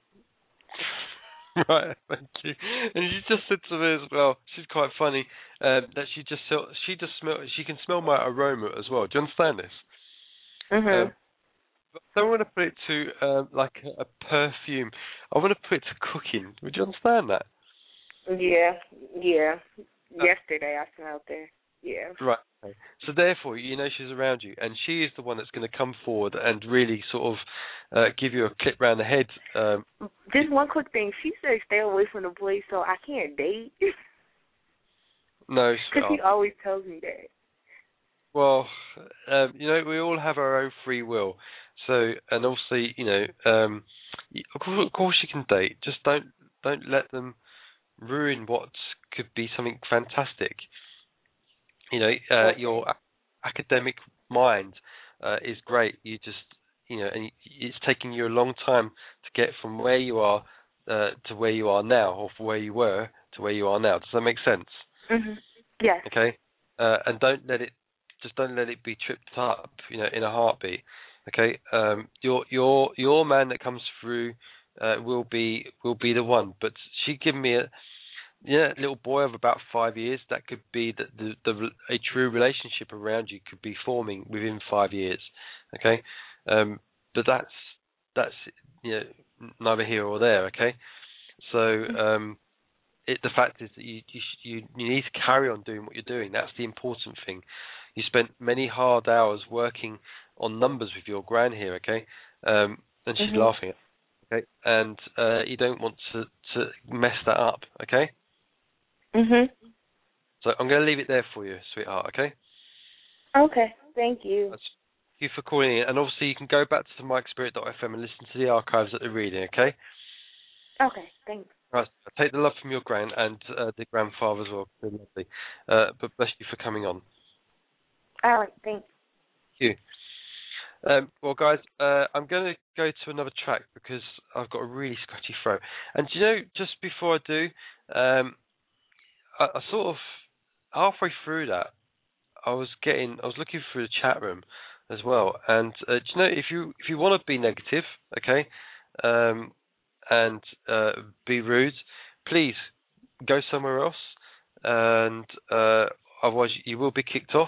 B: right, thank you. And she just said to me as well. She's quite funny. Um, that she just smell, she just smell she can smell my aroma as well. Do you understand this?
F: Mhm.
B: Um, I don't want to put it to um, like a, a perfume. I want to put it to cooking. Would you understand that?
F: Yeah, yeah.
B: Uh,
F: Yesterday I smelled there. Yeah.
B: Right. Okay. So therefore, you know she's around you, and she is the one that's going to come forward and really sort of uh, give you a clip round the head. Um,
F: Just one quick thing. She said stay away from the boys, so I can't date.
B: No,
F: Because he always tells me that.
B: Well, um, you know, we all have our own free will. So, and obviously, you know, um, of course, of course you can date. Just don't don't let them ruin what could be something fantastic. You know, uh,
F: Okay.
B: your a- academic mind uh, is great. You just, you know, and it's taking you a long time to get from where you are uh, to where you are now, or from where you were to where you are now. Does that make sense?
F: Mhm. Yes.
B: Okay. Uh, and don't let it, just don't let it be tripped up, you know, in a heartbeat. Okay. Um, your your your man that comes through uh, will be will be the one. But she given me a yeah little boy of about five years. That could be the, the the a true relationship around you could be forming within five years. Okay. Um, but that's that's you know neither here or there. Okay. So um, it, the fact is that you you, you you need to carry on doing what you're doing. That's the important thing. You spent many hard hours working on numbers with your gran here, okay? Um, and she's
F: Mhm.
B: laughing, okay? And uh, you don't want to, to mess that up, okay?
F: Mhm.
B: So I'm going to leave it there for you, sweetheart, okay?
F: Okay. Thank you.
B: That's, thank you for calling in. And obviously you can go back to mike spirit dot f m and listen to the archives that they're reading, okay?
F: Okay. Thanks.
B: Right, take the love from your gran and uh, the grandfather as well. They're lovely. Uh, but bless you for coming on.
F: All right. Thanks.
B: Thank you. Um, well, guys, uh, I'm going to go to another track because I've got a really scratchy throat. And do you know, just before I do, um, I, I sort of halfway through that, I was getting, I was looking through the chat room as well. And uh, do you know, if you if you want to be negative, okay, um, and uh, be rude, please go somewhere else, and uh, otherwise you will be kicked off,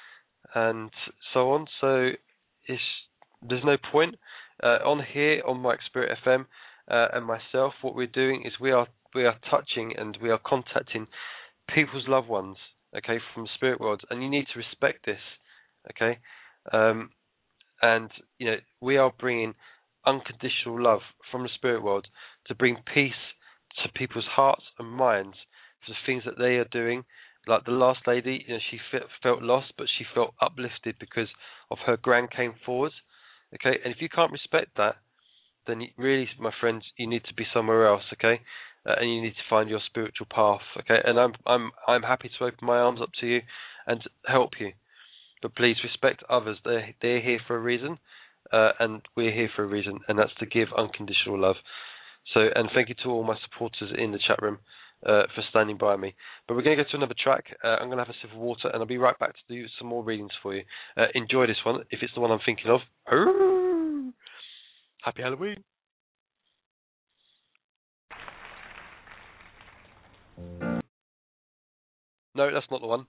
B: and so on. So it's there's no point uh, on here on Mike Spirit F M uh, and myself. What we're doing is we are we are touching and we are contacting people's loved ones, okay, from the spirit world, and you need to respect this, okay. Um, and you know we are bringing unconditional love from the spirit world to bring peace to people's hearts and minds for the things that they are doing. Like the last lady, you know, she felt, felt lost, but she felt uplifted because of her gran came forward. Okay, and if you can't respect that, then you, really, my friends, you need to be somewhere else. Okay, uh, and you need to find your spiritual path. Okay, and I'm I'm I'm happy to open my arms up to you and help you, but please respect others. They they're here for a reason, uh, and we're here for a reason, and that's to give unconditional love. So, and thank you to all my supporters in the chat room uh, for standing by me. But we're going to go to another track. Uh, I'm going to have a sip of water, and I'll be right back to do some more readings for you. Uh, enjoy this one, if it's the one I'm thinking of. Arrgh! Happy Halloween. No, that's not the one.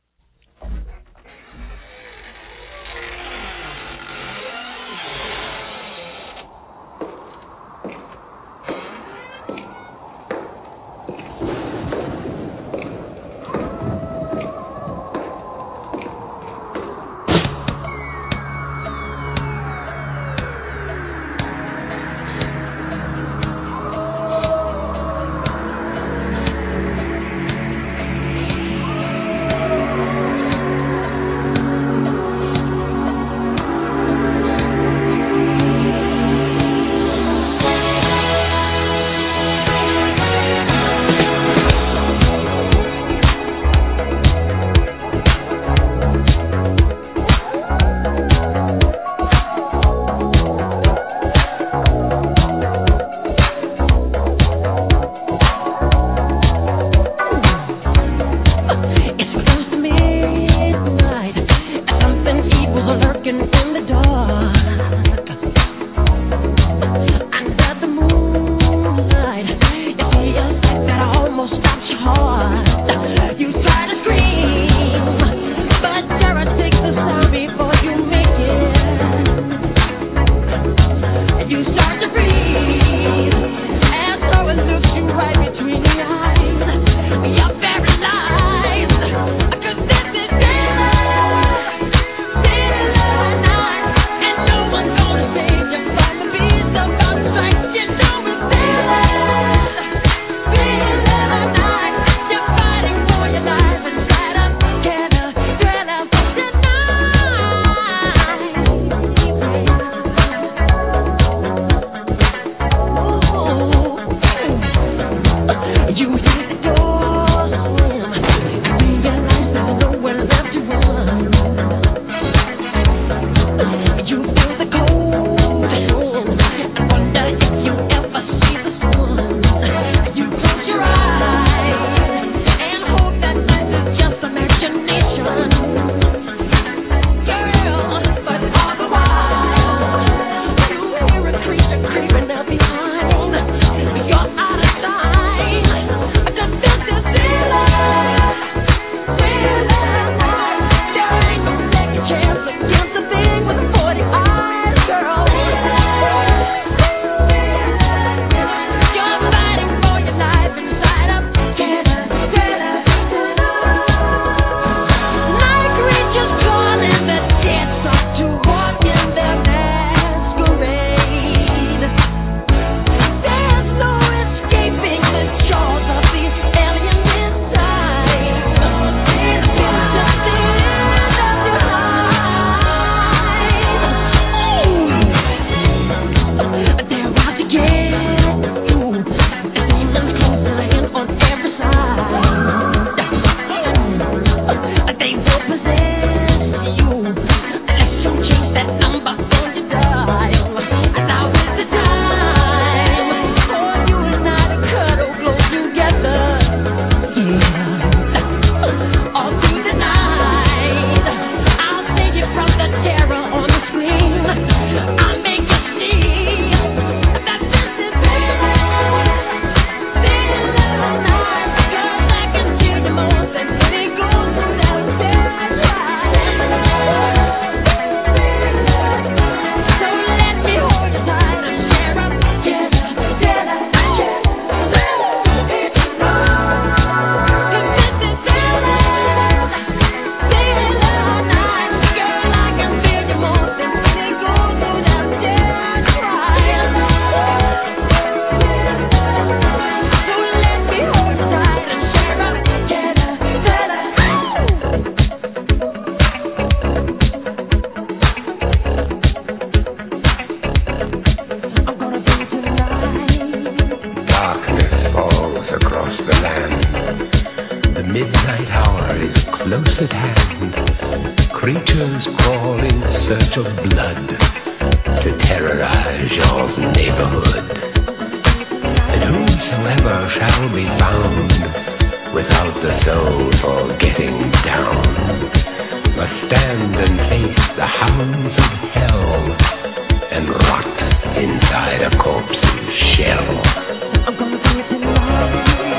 G: creatures crawl in search of blood to terrorize your neighborhood. And whosoever shall be found without the soul for getting down must stand and face the hounds of hell and rot inside a corpse's shell. I'm gonna do it tonight.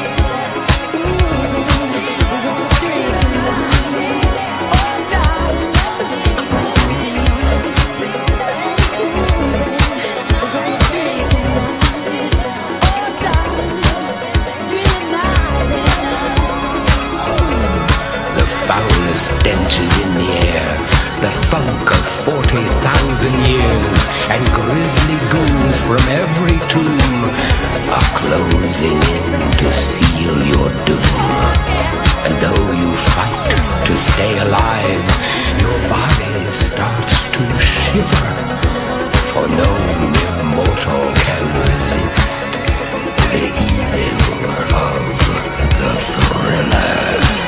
G: And grisly ghouls from every tomb are closing in to seal your doom. And though you fight to stay alive, your body starts to shiver, for no mere mortal can resist the evil of the thriller.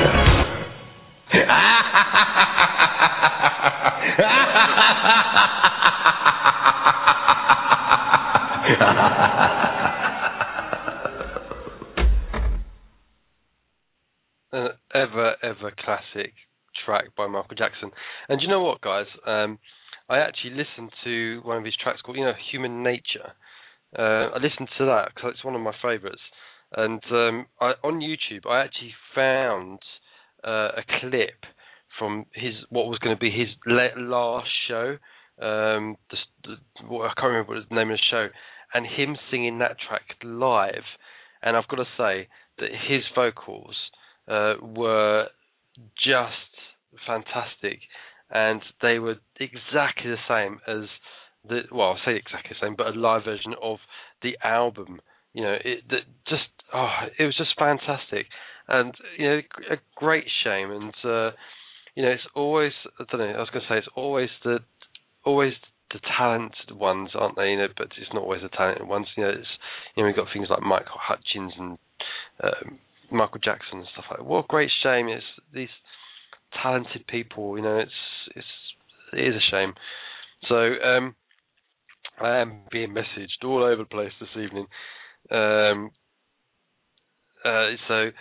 B: An ever, ever classic track by Michael Jackson. And you know what, guys? Um, I actually listened to one of his tracks called, you know, Human Nature. Uh, I listened to that because it's one of my favourites. And um, I, on YouTube, I actually found uh, a clip from his what was going to be his last show. Um, the, the, well, I can't remember what the name of the show. And him singing that track live. And I've got to say that his vocals uh, were just fantastic. And they were exactly the same as the, well, I'll say exactly the same, but a live version of the album. You know, it the, just, oh, it was just fantastic. And, you know, a great shame. And, uh, you know, it's always, I don't know, I was going to say, it's always the, always the talented ones, aren't they? You know, but it's not always the talented ones. You know, it's, you know, we've got things like Michael Hutchins and uh, Michael Jackson and stuff like that. What a great shame! It's these talented people. You know, it's it's it is a shame. So um, I am being messaged all over the place this evening. Um, uh, so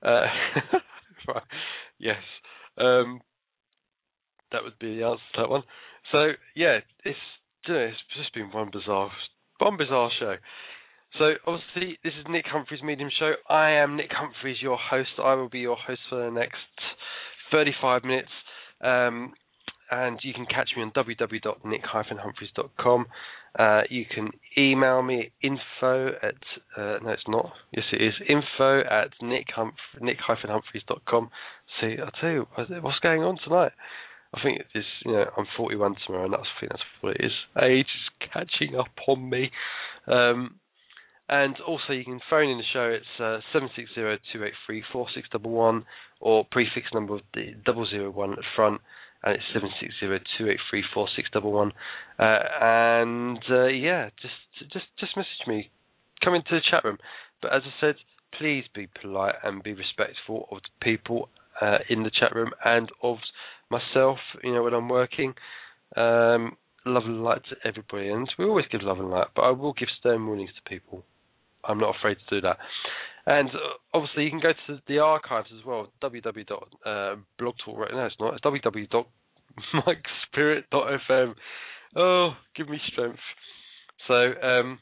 B: uh, yes, um, that would be the answer to that one. So yeah, it's, you know, it's just been one bizarre, one bizarre show. So obviously, this is Nick Humphreys' Medium Show. I am Nick Humphreys, your host. I will be your host for the next thirty-five minutes, um, and you can catch me on w w w dot nick dash humphreys dot com. Uh, you can email me info at uh, no, it's not. Yes, it is info at nick dash humphreys dot com. See, I'll tell you what's going on tonight. I think it's, you know, I'm forty-one tomorrow, and that's, I think that's what it is. Age is catching up on me. Um, and also, you can phone in the show. It's uh, seven six zero, two eight three, four six one one, or prefix number of the double zero one at the front, and it's seven six zero, two eight three, four six one one. Uh, and uh, yeah, just just just message me. Come into the chat room. But as I said, please be polite and be respectful of the people uh, in the chat room and of myself, you know, when I'm working. Um, love and light to everybody, and we always give love and light, but I will give stern warnings to people. I'm not afraid to do that. And uh, obviously, you can go to the archives as well, w w w dot blog talk right now. It's not. It's w w w dot mike spirit dot f m. Oh, give me strength. So um,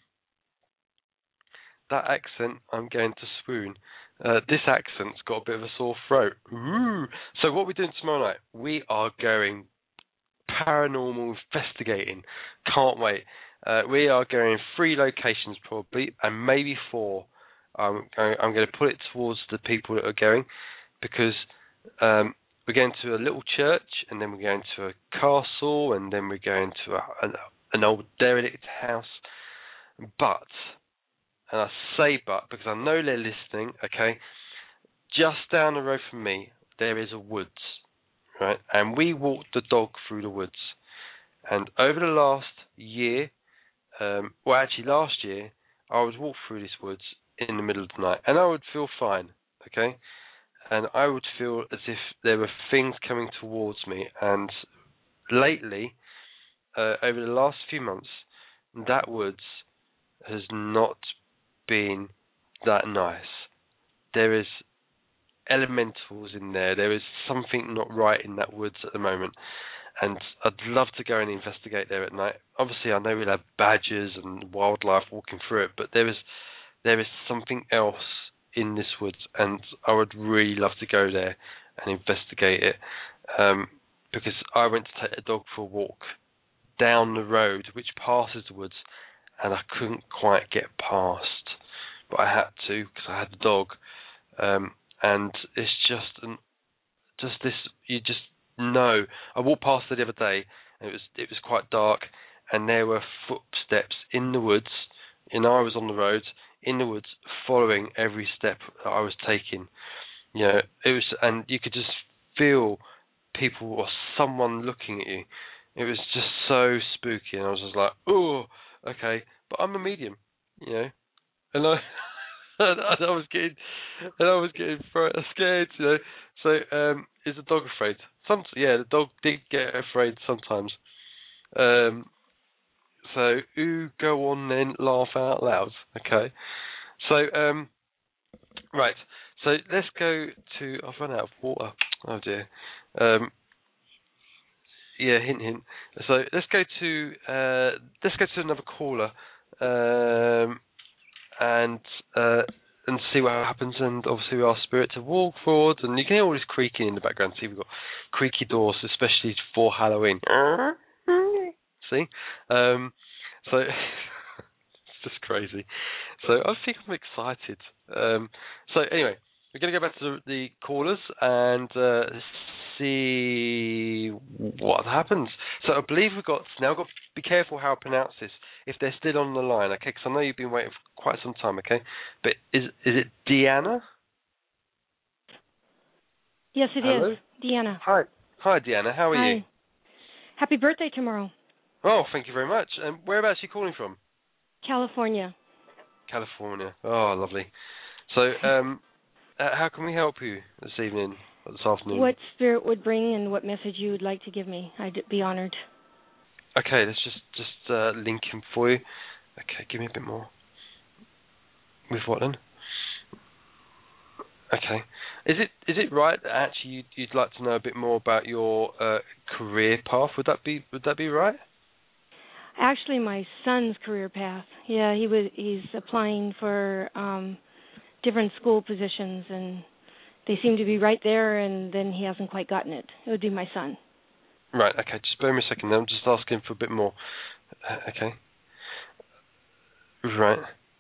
B: that accent, I'm going to swoon. Uh, this accent's got a bit of a sore throat. Ooh. So what we're doing tomorrow night, we are going paranormal investigating. Can't wait. Uh, we are going three locations probably, and maybe four. Um, I'm going to put it towards the people that are going, because um, we're going to a little church, and then we're going to a castle, and then we're going to a, an, an old derelict house. But, and I say but because I know they're listening, okay, just down the road from me, there is a woods, right? And we walked the dog through the woods. And over the last year, um, well, actually last year, I would walk through these woods in the middle of the night, and I would feel fine, okay? And I would feel as if there were things coming towards me, and lately, uh, over the last few months, that woods has not been that nice. There is elementals in there. There is something not right in that woods at the moment. And I'd love to go and investigate there at night. Obviously, I know we'll have badgers and wildlife walking through it, but there is there is something else in this woods, and I would really love to go there and investigate it. Um, because I went to take a dog for a walk down the road, which passes the woods, and I couldn't quite get past, but I had to because I had the dog. Um, and it's just an, just this. You just know. I walked past it the other day, and it was it was quite dark, and there were footsteps in the woods, and I was on the road in the woods, following every step that I was taking. You know, it was, and you could just feel people or someone looking at you. It was just so spooky, and I was just like, oh, okay. But I'm a medium, you know, and I, and I was getting, and I was getting scared, you know. So, um, is the dog afraid? Some, yeah, the dog did get afraid sometimes. Um, so, ooh, go on then, laugh out loud, okay. So, um, right. So let's go to. I've run out of water. Oh dear. Um, yeah, hint, hint. So let's go to uh, let's go to another caller, um, and uh, and see what happens. And obviously, we ask Spirit to walk forward, and you can hear all this creaking in the background. See, we've got creaky doors, especially for Halloween. See, um, so it's just crazy. So I think I'm excited. Um, so anyway, we're going to go back to the, the callers and uh, see what happens. So I believe we've got, now I've got to be careful how I pronounce this, if they're still on the line, okay, because I know you've been waiting for quite some time, okay, but is is it Deanna?
H: Yes, it
B: Hello?
H: is. Deanna.
B: Hi. Hi, Deanna, how are
H: Hi.
B: you?
H: Happy birthday tomorrow.
B: Oh, thank you very much. Um, whereabouts are you calling from?
H: California.
B: California. Oh, lovely. So, um, uh, how can we help you this evening, or this afternoon?
H: What Spirit would bring and what message you would like to give me. I'd be honored.
B: Okay, let's just just uh, link him for you. Okay, give me a bit more. With what then? Okay. Is it is it right that actually you'd, you'd like to know a bit more about your uh, career path? Would that be would that be right?
H: Actually, my son's career path. Yeah, he was he's applying for um, different school positions, and they seem to be right there, and then he hasn't quite gotten it. It would be my son.
B: Right. Okay. Just bear me a second. I'm just asking for a bit more. Uh, okay. Right.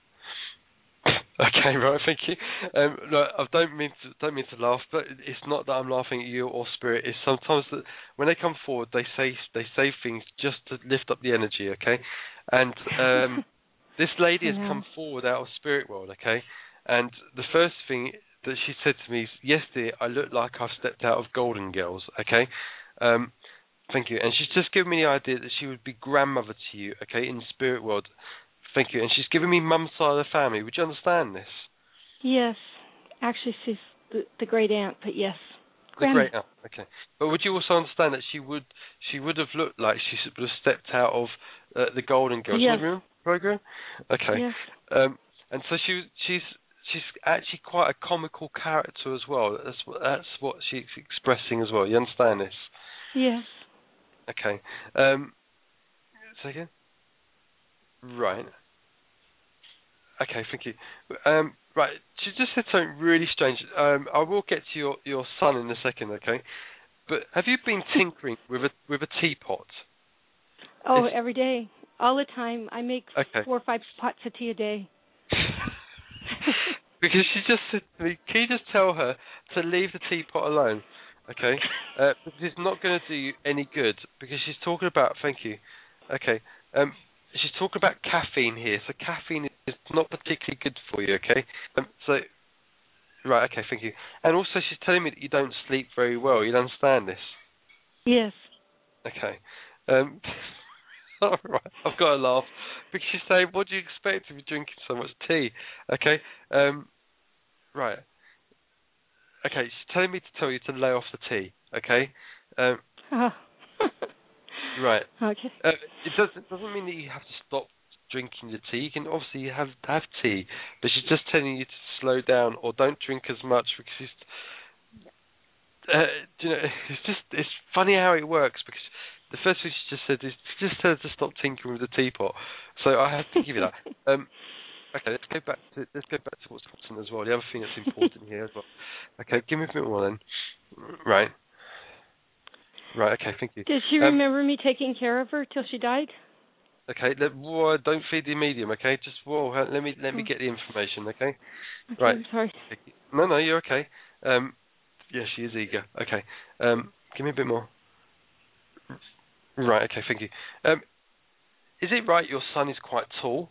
B: Okay, right, thank you. Um, no, I don't mean to don't mean to laugh, but it's not that I'm laughing at you or Spirit. It's sometimes that when they come forward, they say they say things just to lift up the energy, okay? And um, this lady has come forward out of Spirit World, okay? And the first thing that she said to me is, "Yes, dear, I look like I've stepped out of Golden Girls," okay? Um, thank you. And she's just given me the idea that she would be grandmother to you, okay, in Spirit World. Thank you. And she's given me mum's side of the family. Would you understand this? Yes.
H: Actually, she's the, the great aunt, but yes.
B: The great aunt. Okay. But would you also understand that she would she would have looked like she would have stepped out of uh, the Golden Girls
H: yes.
B: program? Okay.
H: Yes.
B: Um, and so she she's she's actually quite a comical character as well. That's what that's what she's expressing as well. You understand this?
H: Yes.
B: Okay. Um, say again. Right. Okay, thank you. Um, right, she just said something really strange. Um, I will get to your, your son in a second, okay? But have you been tinkering with a with a teapot?
H: Oh, it's... every day, all the time. I make
B: okay.
H: four or five pots of tea a day.
B: Because she just said to me, can you just tell her to leave the teapot alone, okay? Uh, because it's not going to do you any good. Because she's talking about, thank you, okay. Um, she's talking about caffeine here, so caffeine is not particularly good for you, okay? Um, so, right, okay, thank you. And also she's telling me that you don't sleep very well. You understand this?
H: Yes.
B: Okay. Um, all right, I've got to laugh. Because she's saying, what do you expect if you're drinking so much tea? Okay, um, right. Okay, she's telling me to tell you to lay off the tea, okay? Um,
H: oh.
B: Right.
H: Okay.
B: Uh, it doesn't doesn't mean that you have to stop drinking your tea. You can obviously have have tea, but she's just telling you to slow down or don't drink as much because it's, uh, you know, it's just it's funny how it works because the first thing she just said is she just said to stop tinkering with the teapot. So I have to give you that. Um, okay, let's go back to let's go back to what's important as well. The other thing that's important here as well. Okay, give me a bit more then. Right. Right. Okay. Thank you.
H: Does she
B: um,
H: remember me taking care of her till she died?
B: Okay, let, well, don't feed the medium. Okay, just well, let me let me get the information. Okay,
H: okay
B: right.
H: I'm sorry.
B: No, no, you're okay. Um, yeah, she is eager. Okay, um, give me a bit more. Right. Okay, thank you. Um, is it right your son is quite tall?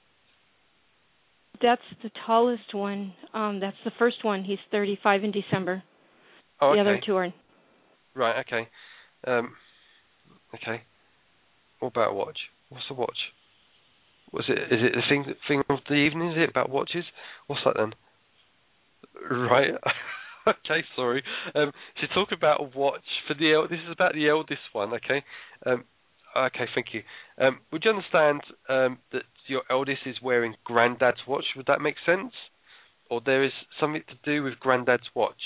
H: That's the tallest one. Um, that's the first one. He's thirty-five in December.
B: Oh,
H: the
B: okay.
H: other two are.
B: Right. Okay. Um, okay. What about a watch? What's a watch? Was it? Is it the thing thing of the evening? Is it about watches? What's that then? Right. Okay. Sorry. Um, she talk about a watch for the. El- this is about the eldest one. Okay. Um, okay. Thank you. Um, would you understand um, that your eldest is wearing Granddad's watch? Would that make sense? Or there is something to do with Granddad's watch?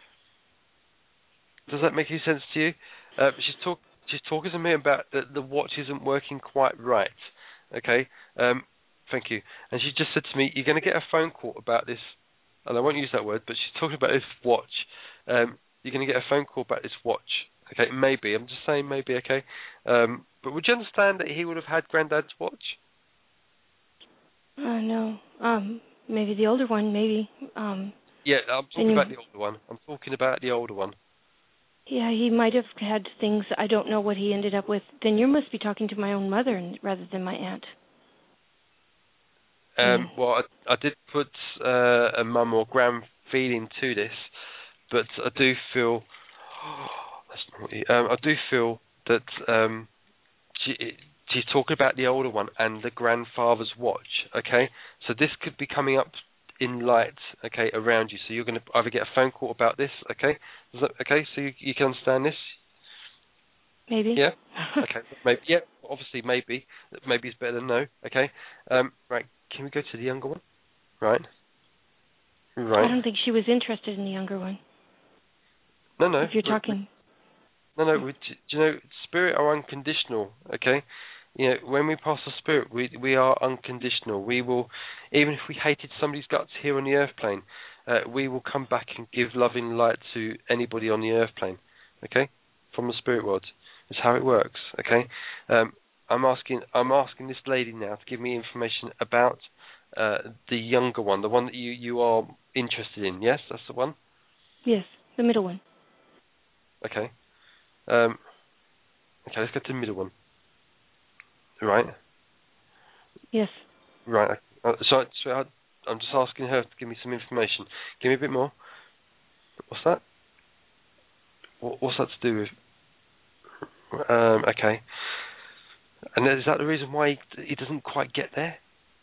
B: Does that make any sense to you? Uh, she's talk. She's talking to me about that the watch isn't working quite right. Okay. Um, thank you. And she just said to me, "You're going to get a phone call about this," and I won't use that word, but she's talking about this watch. Um, you're going to get a phone call about this watch. Okay, maybe. I'm just saying maybe. Okay. Um, but would you understand that he would have had Granddad's watch?
H: Uh, no. Um, maybe the older one. Maybe. Um.
B: Yeah, I'm talking
H: you...
B: about the older one. I'm talking about the older one.
H: Yeah, he might have had things. I don't know what he ended up with. Then you must be talking to my own mother rather than my aunt.
B: Um,
H: mm.
B: Well, I, I did put uh, a mum or gran feeling to this, but I do feel oh, that's naughty. Um, I do feel that um, she, she's talking about the older one and the grandfather's watch. Okay, so this could be coming up in light, okay, around you. So you're going to either get a phone call about this, okay? Is that, okay, so you, you can understand this?
H: Maybe.
B: Yeah? Okay, maybe. Yeah, obviously maybe. Maybe it's better than no, okay? Um, right, can we go to the younger one? Right. Right.
H: I don't think she was interested in the younger one.
B: No, no.
H: If you're
B: we,
H: talking...
B: We, no, no, we, do you know, spirit are unconditional, okay? You know, when we pass the spirit, we we are unconditional. We will, even if we hated somebody's guts here on the earth plane, uh, we will come back and give loving light to anybody on the earth plane. Okay, from the spirit world. That's how it works. Okay, um, I'm asking I'm asking this lady now to give me information about uh, the younger one, the one that you you are interested in. Yes, that's the one.
H: Yes, the middle one.
B: Okay. Um, okay, let's go to the middle one. Right.
H: Yes.
B: Right. Uh, so, so I, I'm just asking her to give me some information. Give me a bit more. What's that? What, what's that to do with? Um, okay. And is that the reason why he, he doesn't quite get there?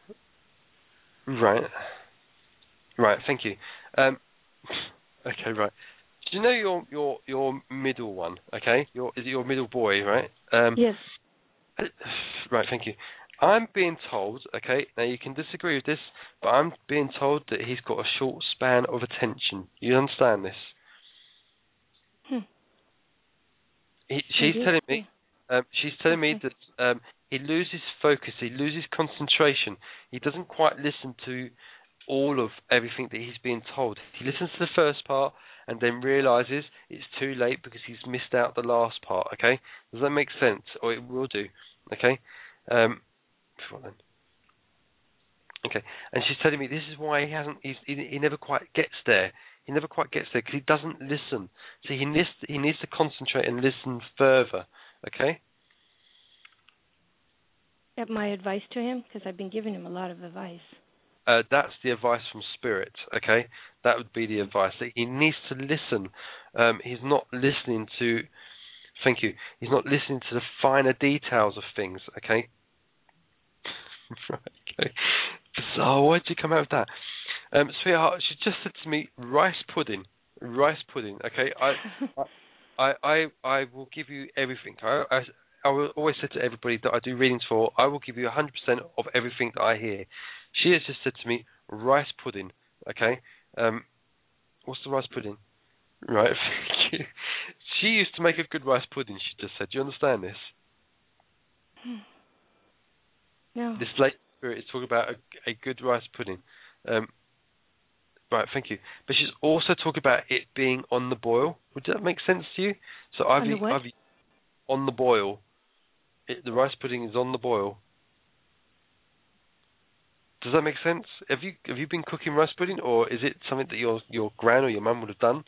B: Right. Right. Thank you. Um, okay. Right. Do you know your your your middle one? Okay. Your is it your middle boy? Right. Um,
H: yes.
B: Right, thank you. I'm being told, okay, now you can disagree with this, but I'm being told that he's got a short span of attention. You understand this?
H: Hmm.
B: He, she's
H: Maybe.
B: telling me, um, she's telling
H: okay.
B: me that um, he loses focus, he loses concentration. He doesn't quite listen to all of everything that he's being told. He listens to the first part and then realises it's too late because he's missed out the last part, okay? Does that make sense? Or it will do, okay? Um, before then. Okay, and she's telling me this is why he hasn't, he's, he, he never quite gets there. He never quite gets there because he doesn't listen. So he needs, he needs to concentrate and listen further, okay?
H: That my advice to him? Because I've been giving him a lot of advice.
B: Uh, that's the advice from Spirit, okay? That would be the advice. That he needs to listen. Um, he's not listening to, thank you, he's not listening to the finer details of things, okay? Right, okay. So why did you come out with that? Um, sweetheart, she just said to me, rice pudding. Rice pudding, okay? I I, I, I will give you everything. I, I, I will always say to everybody that I do readings for, I will give you one hundred percent of everything that I hear. She has just said to me, rice pudding, okay? Um, what's the rice pudding? Right, she used to make a good rice pudding, she just said. Do you understand this?
H: No.
B: This late spirit is talking about a, a good rice pudding. Um, right, thank you. But she's also talking about it being on the boil. Would that make sense to you? So I've,
H: on the what?
B: I've on the boil. It, the rice pudding is on the boil. Does that make sense? Have you have you been cooking rice pudding, or is it something that your your gran or your mum would have done?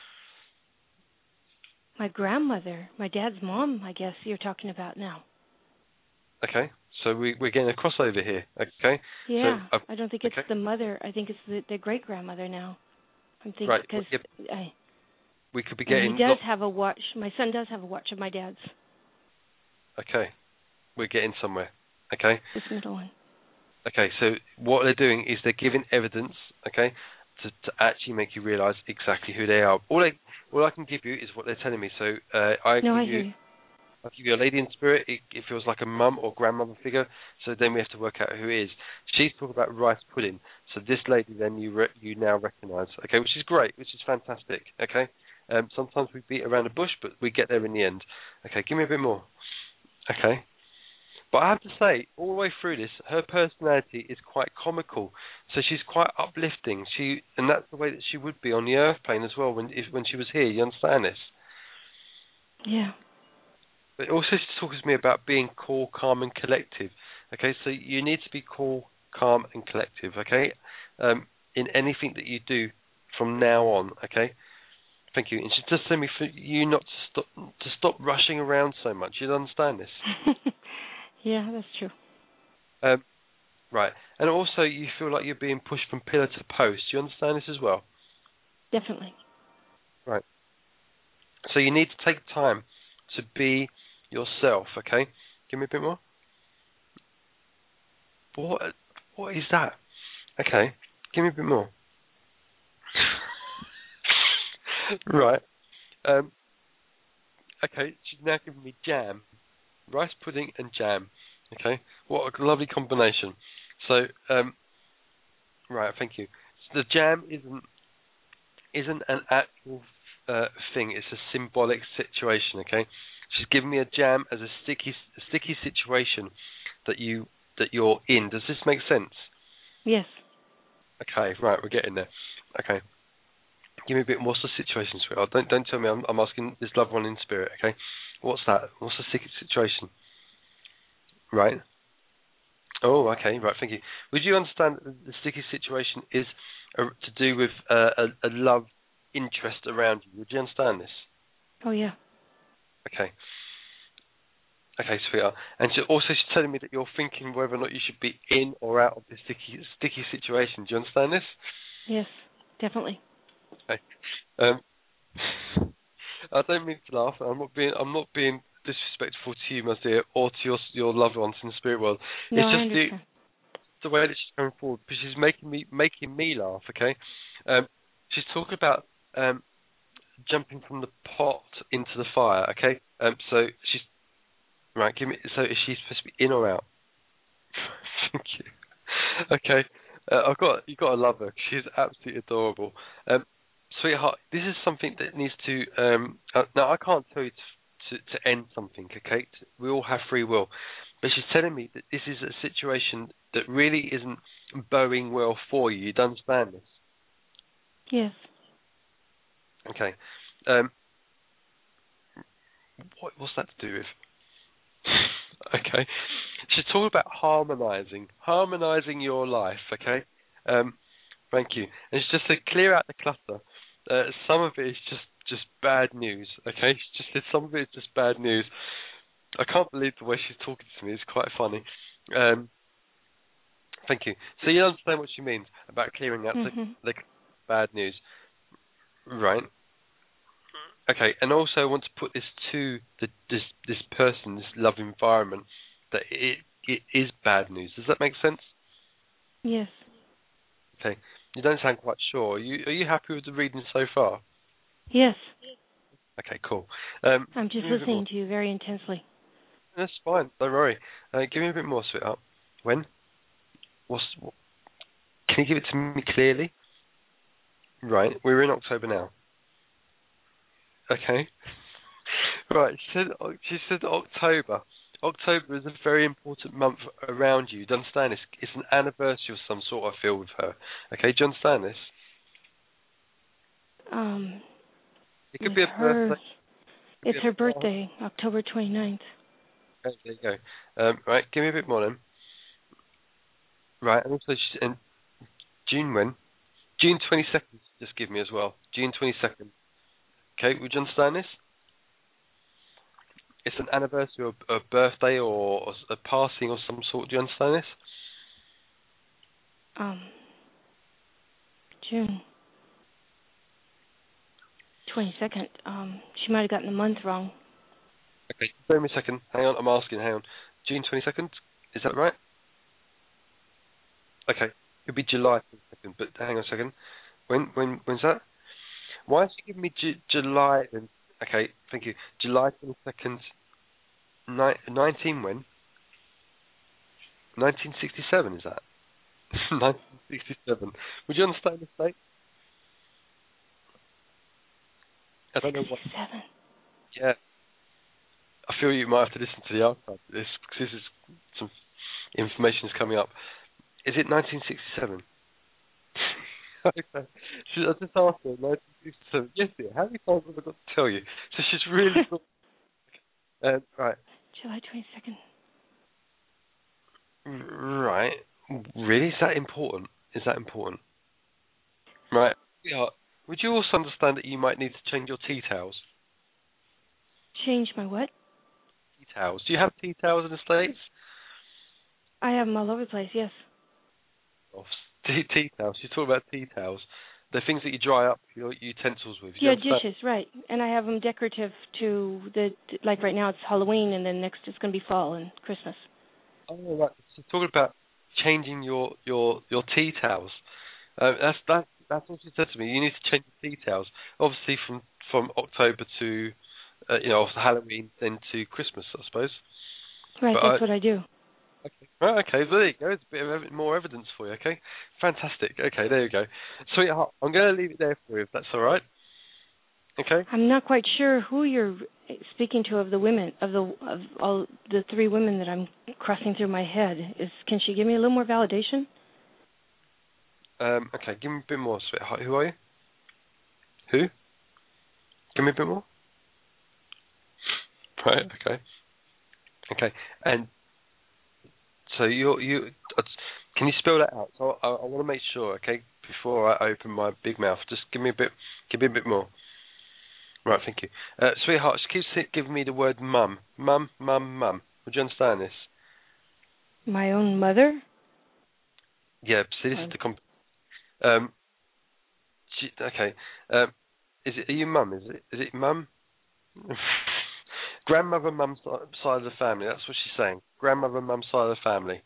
H: My grandmother, my dad's mom, I guess you're talking about now.
B: Okay, so we, we're getting a crossover here. Okay.
H: Yeah,
B: so, uh,
H: I don't think it's
B: okay.
H: the mother. I think it's the, the great grandmother now. I'm thinking
B: right.
H: because
B: Yep.
H: I.
B: We could be getting.
H: He does
B: not,
H: have a watch. My son does have a watch of my dad's.
B: Okay, we're getting somewhere. Okay.
H: This middle one.
B: Okay, so what they're doing is they're giving evidence. Okay. To, to actually make you realise exactly who they are. All I all I can give you is what they're telling me. So uh, I
H: no,
B: give
H: I
B: you,
H: hear you.
B: I give you a lady in spirit. It, it feels like a mum or grandmother figure. So then we have to work out who it is. She's talking about rice pudding. So this lady then you re- you now recognise. Okay, which is great, which is fantastic. Okay. Um, sometimes we beat around the bush, but we get there in the end. Okay, give me a bit more. Okay. But I have to say, all the way through this, her personality is quite comical. So she's quite uplifting. She, and that's the way that she would be on the earth plane as well when if, when she was here. You understand this?
H: Yeah.
B: But also she talks to me about being cool, calm, and collective. Okay, so you need to be cool, calm, and collective. Okay, um, in anything that you do from now on. Okay. Thank you. And she just said me for you not to stop to stop rushing around so much. You understand this?
H: Yeah, that's true.
B: Um, right. And also you feel like you're being pushed from pillar to post. Do you understand this as well?
H: Definitely.
B: Right. So you need to take time to be yourself, okay? Give me a bit more. What what is that? Okay. Give me a bit more. Right. Um, okay, she's now giving me jam. Rice pudding and jam. Okay, what a lovely combination. So, um, right, thank you. So the jam isn't isn't an actual uh, thing. It's a symbolic situation. Okay, she's giving me a jam as a sticky a sticky situation that you that you're in. Does this make sense?
H: Yes.
B: Okay, right, we're getting there. Okay, give me a bit. What's the situation, sweetheart? Don't don't tell me. I'm, I'm asking this loved one in spirit. Okay, what's that? What's the sticky situation? Right. Oh, okay. Right. Thank you. Would you understand that the sticky situation is uh, to do with uh, a, a love interest around you? Would you understand this?
H: Oh yeah.
B: Okay. Okay, sweetheart. And she also she's telling me that you're thinking whether or not you should be in or out of this sticky sticky situation. Do you understand this?
H: Yes, definitely.
B: Okay. Um, I don't mean to laugh. I'm not being. I'm not being disrespectful to you, my dear, or to your your loved ones in the spirit world.
H: No,
B: it's
H: I
B: just
H: understand.
B: the, the way that she's going forward, because she's making me making me laugh. Okay. Um, she's talking about um, jumping from the pot into the fire. Okay. Um, so she's right. Give me. So is she supposed to be in or out? Thank you. Okay. Uh, I've got you've got to love her. She's absolutely adorable. Um, sweetheart, this is something that needs to. Um, uh, now I can't tell you to, to to end something. Okay, we all have free will, but she's telling me that this is a situation that really isn't bowing well for you. You don't understand this?
H: Yes.
B: Okay. Um, what what's that to do with? Okay. She's talking about harmonising, harmonising your life, okay? Um, thank you. And it's just to clear out the clutter. Uh, some of it is just, just bad news, okay? She just said some of it is just bad news. I can't believe the way she's talking to me. It's quite funny. Um, thank you. So you understand what she means about clearing out mm-hmm. the, the bad news, right? Okay, and also I want to put this to the, this this person, this love environment, that it it is bad news. Does that make sense?
H: Yes.
B: Okay. You don't sound quite sure. Are you are you happy with the reading so far?
H: Yes.
B: Okay, cool. Um,
H: I'm just listening to you very intensely.
B: that's fine. Don't worry. Uh, give me a bit more, sweetheart. When? What's? What? Can you give it to me clearly? Right. We're in October now. Okay. Right. She said. She said October. October is a very important month around you. Do you understand this? It's an anniversary of some sort, I feel, with her. Okay. Do you understand this?
H: Um.
B: It could be a
H: her,
B: birthday.
H: It's her birthday, October twenty-ninth.
B: Okay, there you go. Um, right, give me a bit more then. Right, and also, she, and June when? June twenty-second, just give me as well. June twenty-second. Okay, would you understand this? It's an anniversary or a birthday or a passing or some sort. Do you understand this?
H: Um, June twenty-second. Um, she might have gotten the month wrong.
B: Okay, wait me a second. Hang on, I'm asking. Hang on. June twenty-second. Is that right? Okay, it'll be July twenty-second. But hang on a second. When when when's that? Why is she giving me Ju- July? Then okay, thank you. July twenty-second. Ni- nineteen when? Nineteen sixty-seven is that? nineteen sixty-seven. Would you understand this date? I don't know what.
H: Seven.
B: Yeah. I feel you might have to listen to the archive of this because this is some information is coming up. Is it nineteen sixty-seven? Okay. She, I just asked her nineteen sixty-seven. Yes, dear. How many times have I got to tell you? So she's really uh, right.
H: July twenty-second.
B: Right. Really? Is that important? Is that important? Right. Yeah. Would you also understand that you might need to change your tea towels?
H: Change my what?
B: Tea towels. Do you have tea towels in the States?
H: I have them all over the place, yes.
B: Oh, tea, tea towels. You talk about tea towels. They're things that you dry up your utensils with.
H: Yeah, dishes, right. And I have them decorative to the, like right now it's Halloween and then next it's going to be fall and Christmas.
B: Oh, right. So talking about changing your, your, your tea towels. Uh, that's that. That's what she said to me. You need to change the tea towels. Obviously from, from October to, uh, you know, Halloween then to Christmas, I suppose.
H: Right,
B: but
H: that's
B: I,
H: what I do.
B: Okay. Right, okay, well, there you go. It's a bit of ev- more evidence for you, okay? Fantastic. Okay, there you go. Sweetheart, I'm going to leave it there for you, if that's all right. Okay?
H: I'm not quite sure who you're speaking to of the women, of the of all the three women that I'm crossing through my head. Is Can she give me a little more validation?
B: Um, okay, give me a bit more, sweetheart. Who are you? Who? Give me a bit more. Right, okay. Okay, and so you you can you spell that out? So I, I want to make sure, okay, before I open my big mouth. Just give me a bit, give me a bit more. Right, thank you, uh, sweetheart. Just keep giving me the word mum, mum, mum, mum. Would you understand this?
H: My own mother.
B: Yeah. See, this
H: oh.
B: is the comp. Um. She, okay. Um. Is it? Are you mum? Is it? Is it mum? Grandmother, mum side of the family. That's what she's saying. Grandmother, mum side of the family.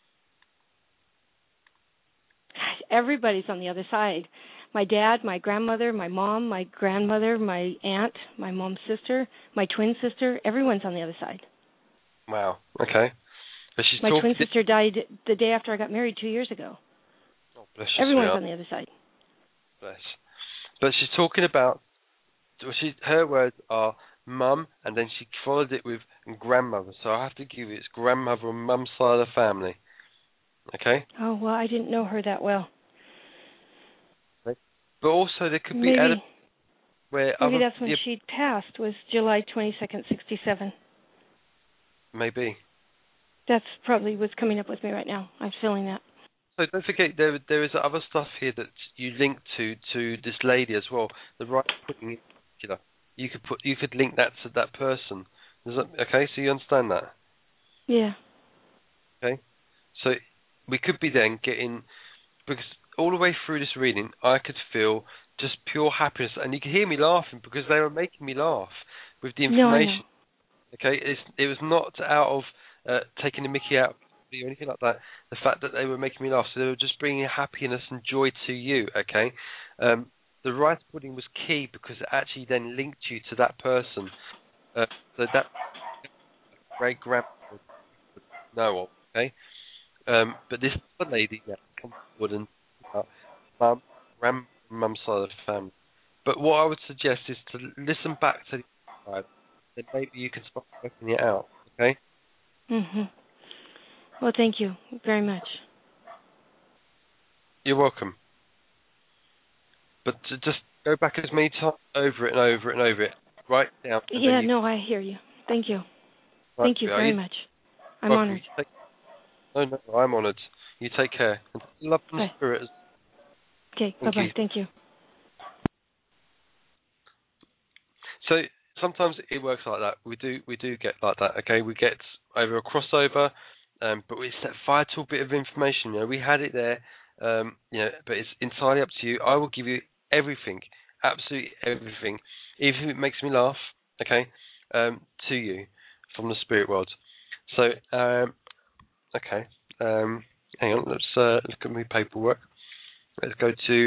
H: Everybody's on the other side. My dad, my grandmother, my mom, my grandmother, my aunt, my mom's sister, my twin sister. Everyone's on the other side.
B: Wow. Okay. But she's
H: my
B: talking
H: twin sister died the day after I got married two years ago.
B: Oh, bless you,
H: Everyone's
B: sweetheart.
H: on the other side.
B: Bless. But she's talking about. She, her words are mum, and then she followed it with grandmother. So I have to give you it's grandmother and mum side of the family. Okay?
H: Oh, well, I didn't know her that well.
B: Okay. But also there could be
H: maybe,
B: elements where
H: maybe
B: other,
H: that's when
B: yeah,
H: she passed, was July twenty-second, sixty-seven.
B: Maybe.
H: That's probably what's coming up with me right now. I'm feeling that.
B: So don't forget there there is other stuff here that you link to to this lady as well. The right pudding in particular. You could put you could link that to that person. Is that, okay, so you understand that?
H: Yeah.
B: Okay. So we could be then getting, because all the way through this reading I could feel just pure happiness, and you could hear me laughing because they were making me laugh with the information.
H: No, I know.
B: Okay, it's, it was not out of uh, taking the mickey out or anything like that. The fact that they were making me laugh, so they were just bringing happiness and joy to you. Okay, um, the rice pudding was key because it actually then linked you to that person. Uh, so that great grandmother know of, okay? Um, but this other lady that comes forward and uh, mum, grand mum's side of the family. But what I would suggest is to listen back to the side, then maybe you can start working it out, okay?
H: Mhm. Well, thank you very much.
B: You're welcome. But to just go back as many times over it and over it and over it. Write it down.
H: Yeah,
B: you,
H: no, I hear you. Thank you.
B: right,
H: Thank you very
B: you,
H: much. I'm
B: welcome.
H: honored.
B: Take, no, no, I'm honoured. You take care. And love and
H: Bye.
B: spirit.
H: Okay,
B: Thank
H: bye-bye.
B: you.
H: Thank you.
B: So sometimes it works like that. We do we do get like that. Okay, we get over a crossover, um, but it's that vital bit of information. You know, we had it there. Um, you know, but it's entirely up to you. I will give you everything, absolutely everything, even if it makes me laugh. Okay, um, to you from the spirit world. So um, okay, um, hang on. Let's uh, look at my paperwork. Let's go to.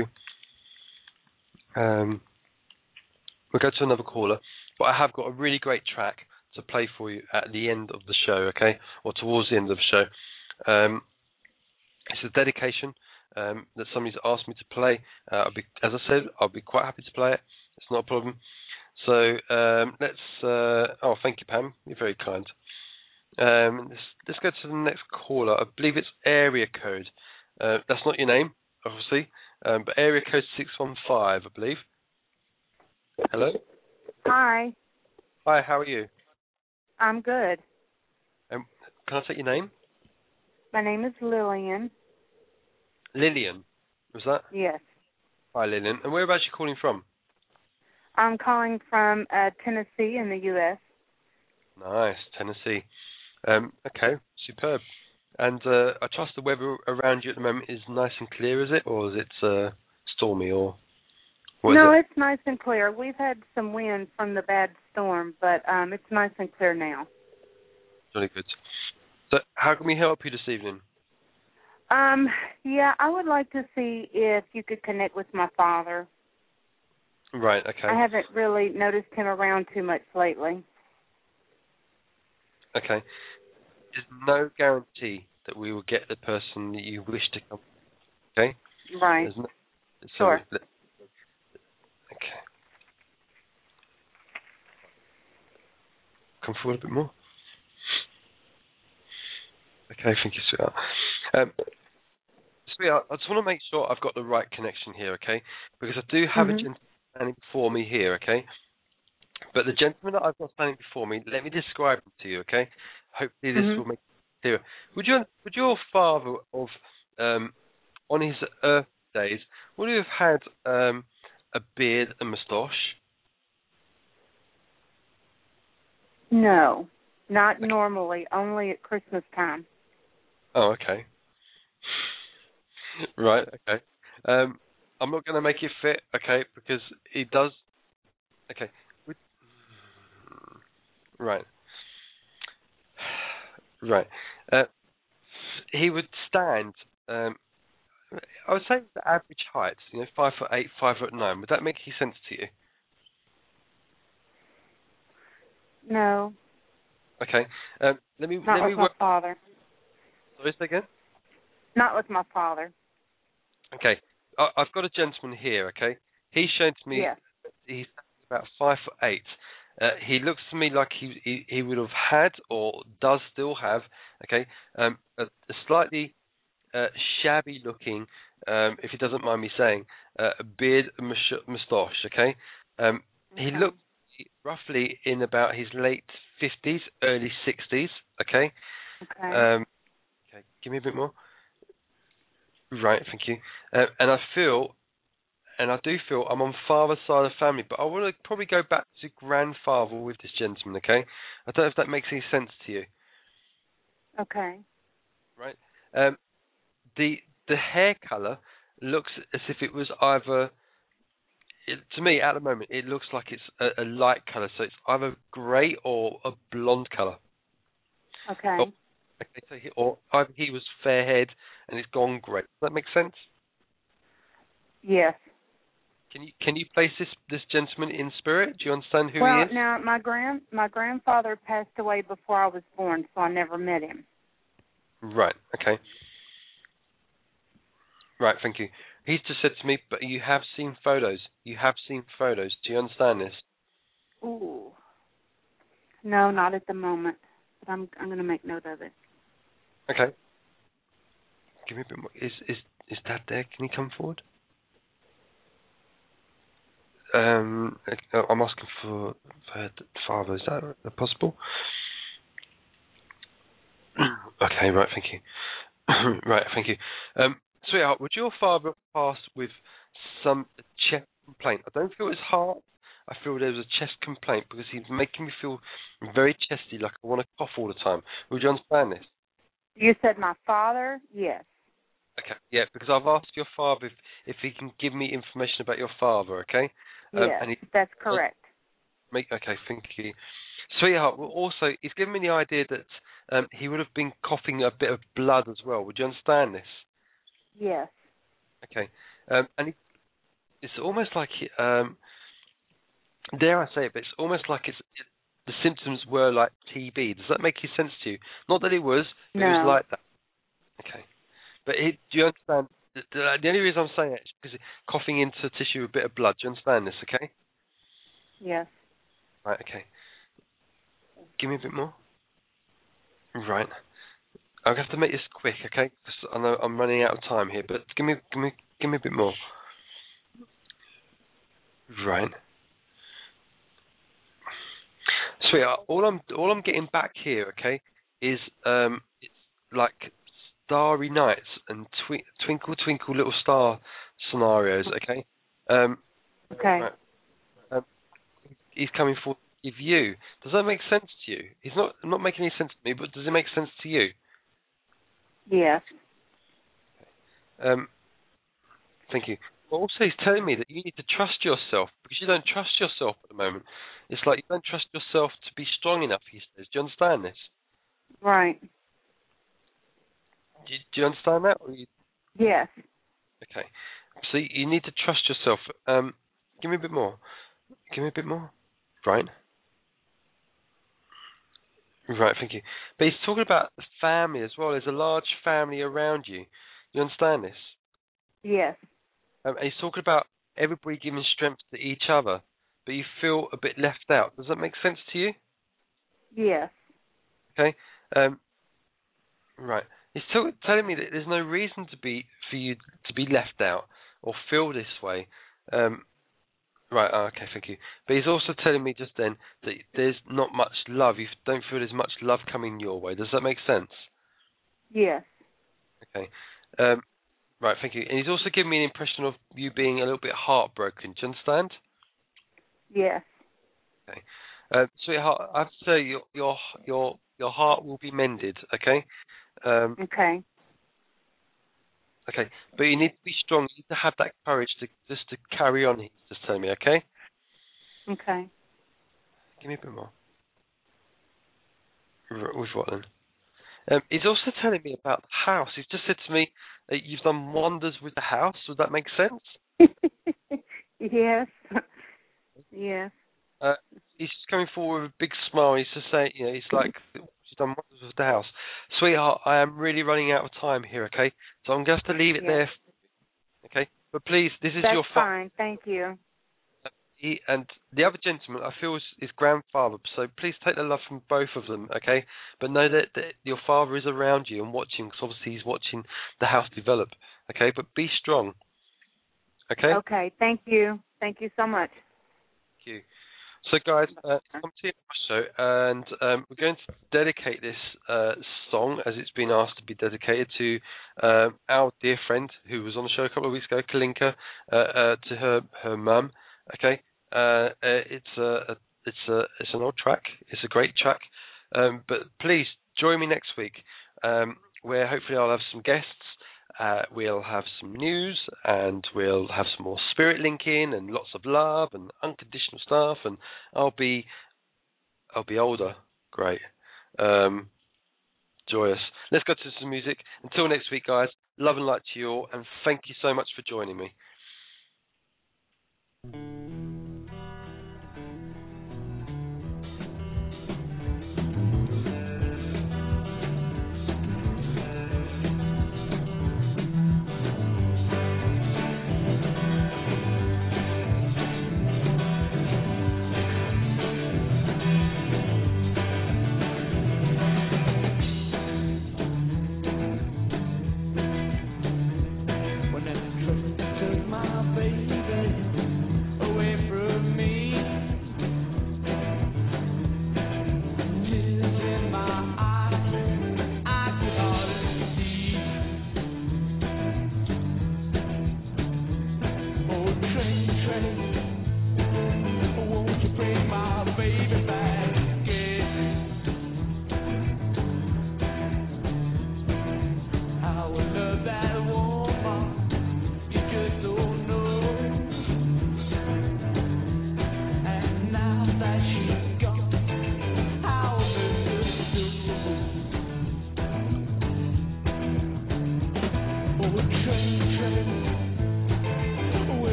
B: Um, We'll go to another caller, but I have got a really great track to play for you at the end of the show, okay, or towards the end of the show. Um, it's a dedication um, that somebody's asked me to play. Uh, I'll be, as I said, I'll be quite happy to play it. It's not a problem. So um, let's. Uh, oh, thank you, Pam. You're very kind. Um, let's, let's go to the next caller. I believe it's area code. Uh, that's not your name, obviously, um, but area code six one five, I believe. Hello?
I: Hi.
B: Hi, how are you?
I: I'm good.
B: Um, can I take your name?
I: My name is Lillian.
B: Lillian, was that?
I: Yes.
B: Hi, Lillian. And whereabouts are you calling from?
I: I'm calling from uh, Tennessee in the U S
B: Nice, Tennessee. Um, okay, superb. And uh, I trust the weather around you at the moment is nice and clear, is it? Or is it uh, stormy or... What
I: no,
B: it?
I: it's nice and clear. We've had some wind from the bad storm, but um, it's nice and clear now.
B: Really good. So how can we help you this evening?
I: Um, yeah, I would like to see if you could connect with my father.
B: Right, okay.
I: I haven't really noticed him around too much lately.
B: Okay. There's no guarantee that we will get the person that you wish to come. Okay?
I: Right.
B: There's no, so
I: sure.
B: We, okay. Come forward a bit more. Okay, thank you, sweetheart. Um, sweetheart, I just want to make sure I've got the right connection here, okay? Because I do have mm-hmm. a gentleman standing before me here, okay? But the gentleman that I've got standing before me, let me describe him to you, okay? Hopefully this mm-hmm. will make it clearer. Would your would your father of um, on his earth days, would he have had um, a beard and moustache?
I: No, not okay. normally. Only at Christmas time.
B: Oh, okay. Right, okay. Um, I'm not going to make it fit, okay, because he does... Okay. Right. Right. Uh, he would stand... Um, I would say the average height, you know, five foot eight, five foot nine. Would that make any sense to you?
I: No.
B: Okay. Um, let me...
I: Not
B: let
I: with
B: me
I: my
B: work...
I: father.
B: Sorry, say again?
I: Not with my father.
B: Okay, I, I've got a gentleman here. Okay, he's shown to me
I: yes.
B: he's about five foot eight. Uh, he looks to me like he, he he would have had or does still have. Okay, um, a, a slightly uh, shabby looking, um, if he doesn't mind me saying, uh, a beard and moustache. Okay, um,
I: okay.
B: he looks roughly in about his late fifties, early sixties. Okay.
I: Okay.
B: Um, okay, give me a bit more. Right, thank you. Uh, and I feel, and I do feel, I'm on father's side of the family, but I want to probably go back to grandfather with this gentleman, okay? I don't know if that makes any sense to you.
I: Okay.
B: Right. Um, the the hair colour looks as if it was either, it, to me, at the moment, it looks like it's a, a light colour, so it's either grey or a blonde colour.
I: Okay.
B: Or, okay, so he, or either he was fair-haired and it's gone grey. Does that make sense?
I: Yes.
B: Can you can you place this this gentleman in spirit? Do you understand who
I: well,
B: he is?
I: now my grand my grandfather passed away before I was born, so I never met him.
B: Right. Okay. Right. Thank you. He's just said to me, but you have seen photos. You have seen photos. Do you understand this?
I: Ooh. No, not at the moment. But I'm I'm going to make note of it.
B: Okay. Give me a bit more. Is is is Dad there? Can he come forward? Um, I'm asking for, for father. Is that possible? Okay. Right. Thank you. Right. Thank you. Um, sweetheart, would your father pass with some chest complaint? I don't feel his heart. I feel there was a chest complaint because he's making me feel very chesty, like I want to cough all the time. Would you understand this?
I: You said my father? Yes.
B: Okay, yeah, because I've asked your father if, if he can give me information about your father, okay? Um,
I: yes,
B: and he,
I: that's correct.
B: Make, okay, thank you. Sweetheart, well, also, he's given me the idea that um, he would have been coughing a bit of blood as well. Would you understand this?
I: Yes.
B: Okay. Um, and he, it's almost like, um, dare I say it, but it's almost like it's it, the symptoms were like T B. Does that make any sense to you? Not that it was, but
I: no.
B: it was like that. Okay. But it, do you understand? The, the, the only reason I'm saying it is because coughing into tissue a bit of blood. Do you understand this, okay?
I: Yes.
B: Right, okay. Give me a bit more. Right. I'll have to make this quick, okay? Because I know I'm running out of time here, but give me, give me, give me a bit more. Right. Sweetheart, all I'm, all I'm getting back here, okay, is um, it's like starry nights and twi- twinkle, twinkle, little star scenarios, okay? Um,
I: okay.
B: Right. Um, he's coming for to give you. Does that make sense to you? He's not not making any sense to me, but does it make sense to you?
I: Yes.
B: Um, thank you. But also, he's telling me that you need to trust yourself because you don't trust yourself at the moment. It's like you don't trust yourself to be strong enough, he says. Do you understand this?
I: Right.
B: Do you, do you understand that? Or you...
I: Yes.
B: Okay. So you need to trust yourself. Um, give me a bit more. Give me a bit more. Right. Right, thank you. But he's talking about the family as well. There's a large family around you. You understand this?
I: Yes.
B: Um, and he's talking about everybody giving strength to each other, but you feel a bit left out. Does that make sense to you?
I: Yes.
B: Okay. Um, right. He's t- telling me that there's no reason to be for you to be left out or feel this way. Um, right. Oh, okay. Thank you. But he's also telling me just then that there's not much love. You don't feel there's much love coming your way. Does that make sense?
I: Yes.
B: Okay. Um, right. Thank you. And he's also giving me an impression of you being a little bit heartbroken. Do you understand?
I: Yes.
B: Okay. Uh, sweetheart, I have to say your your your your heart will be mended. Okay. Um,
I: okay.
B: Okay, but you need to be strong. You need to have that courage to just to carry on. He's just telling me. Okay.
I: Okay.
B: Give me a bit more. With what then? Um, he's also telling me about the house. He's just said to me that you've done wonders with the house. Would that make sense?
I: yes. yes.
B: Uh, he's just coming forward with a big smile. He's just saying, you know, he's like, she's done wonders with the house. Sweetheart, I am really running out of time here, okay? So I'm going to have to leave it
I: yes.
B: there, okay? But please, this is
I: That's
B: your... Fa-
I: fine, thank you.
B: He, and the other gentleman, I feel, is his grandfather, so please take the love from both of them, okay? But know that, that your father is around you and watching, because obviously he's watching the house develop, okay? But be strong, okay?
I: Okay, thank you. Thank you so much.
B: Thank you. So, guys, uh, come to the show, and um, we're going to dedicate this uh, song, as it's been asked to be dedicated, to uh, our dear friend who was on the show a couple of weeks ago, Kalinka, uh, uh, to her her mum. Okay, uh, uh, it's a, a it's a it's an old track. It's a great track, um, but please join me next week, um, where hopefully I'll have some guests. Uh, we'll have some news, and we'll have some more spirit linking, and lots of love and unconditional stuff. And I'll be, I'll be older, great, um, joyous. Let's go to some music. Until next week, guys. Love and light to you all, and thank you so much for joining me.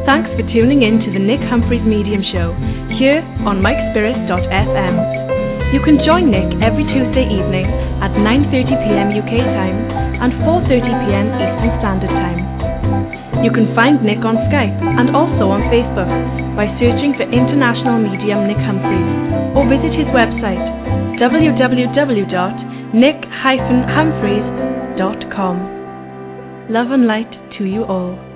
A: Thanks for tuning in to the Nick Humphreys Medium Show, here on mike spirit dot f m. You can join Nick every Tuesday evening at nine thirty p.m. U K time and four thirty p.m. Eastern Standard Time. You can find Nick on Skype and also on Facebook by searching for International Medium Nick Humphreys, or visit his website w w w dot nick dash humphreys dot com. Love and light to you all.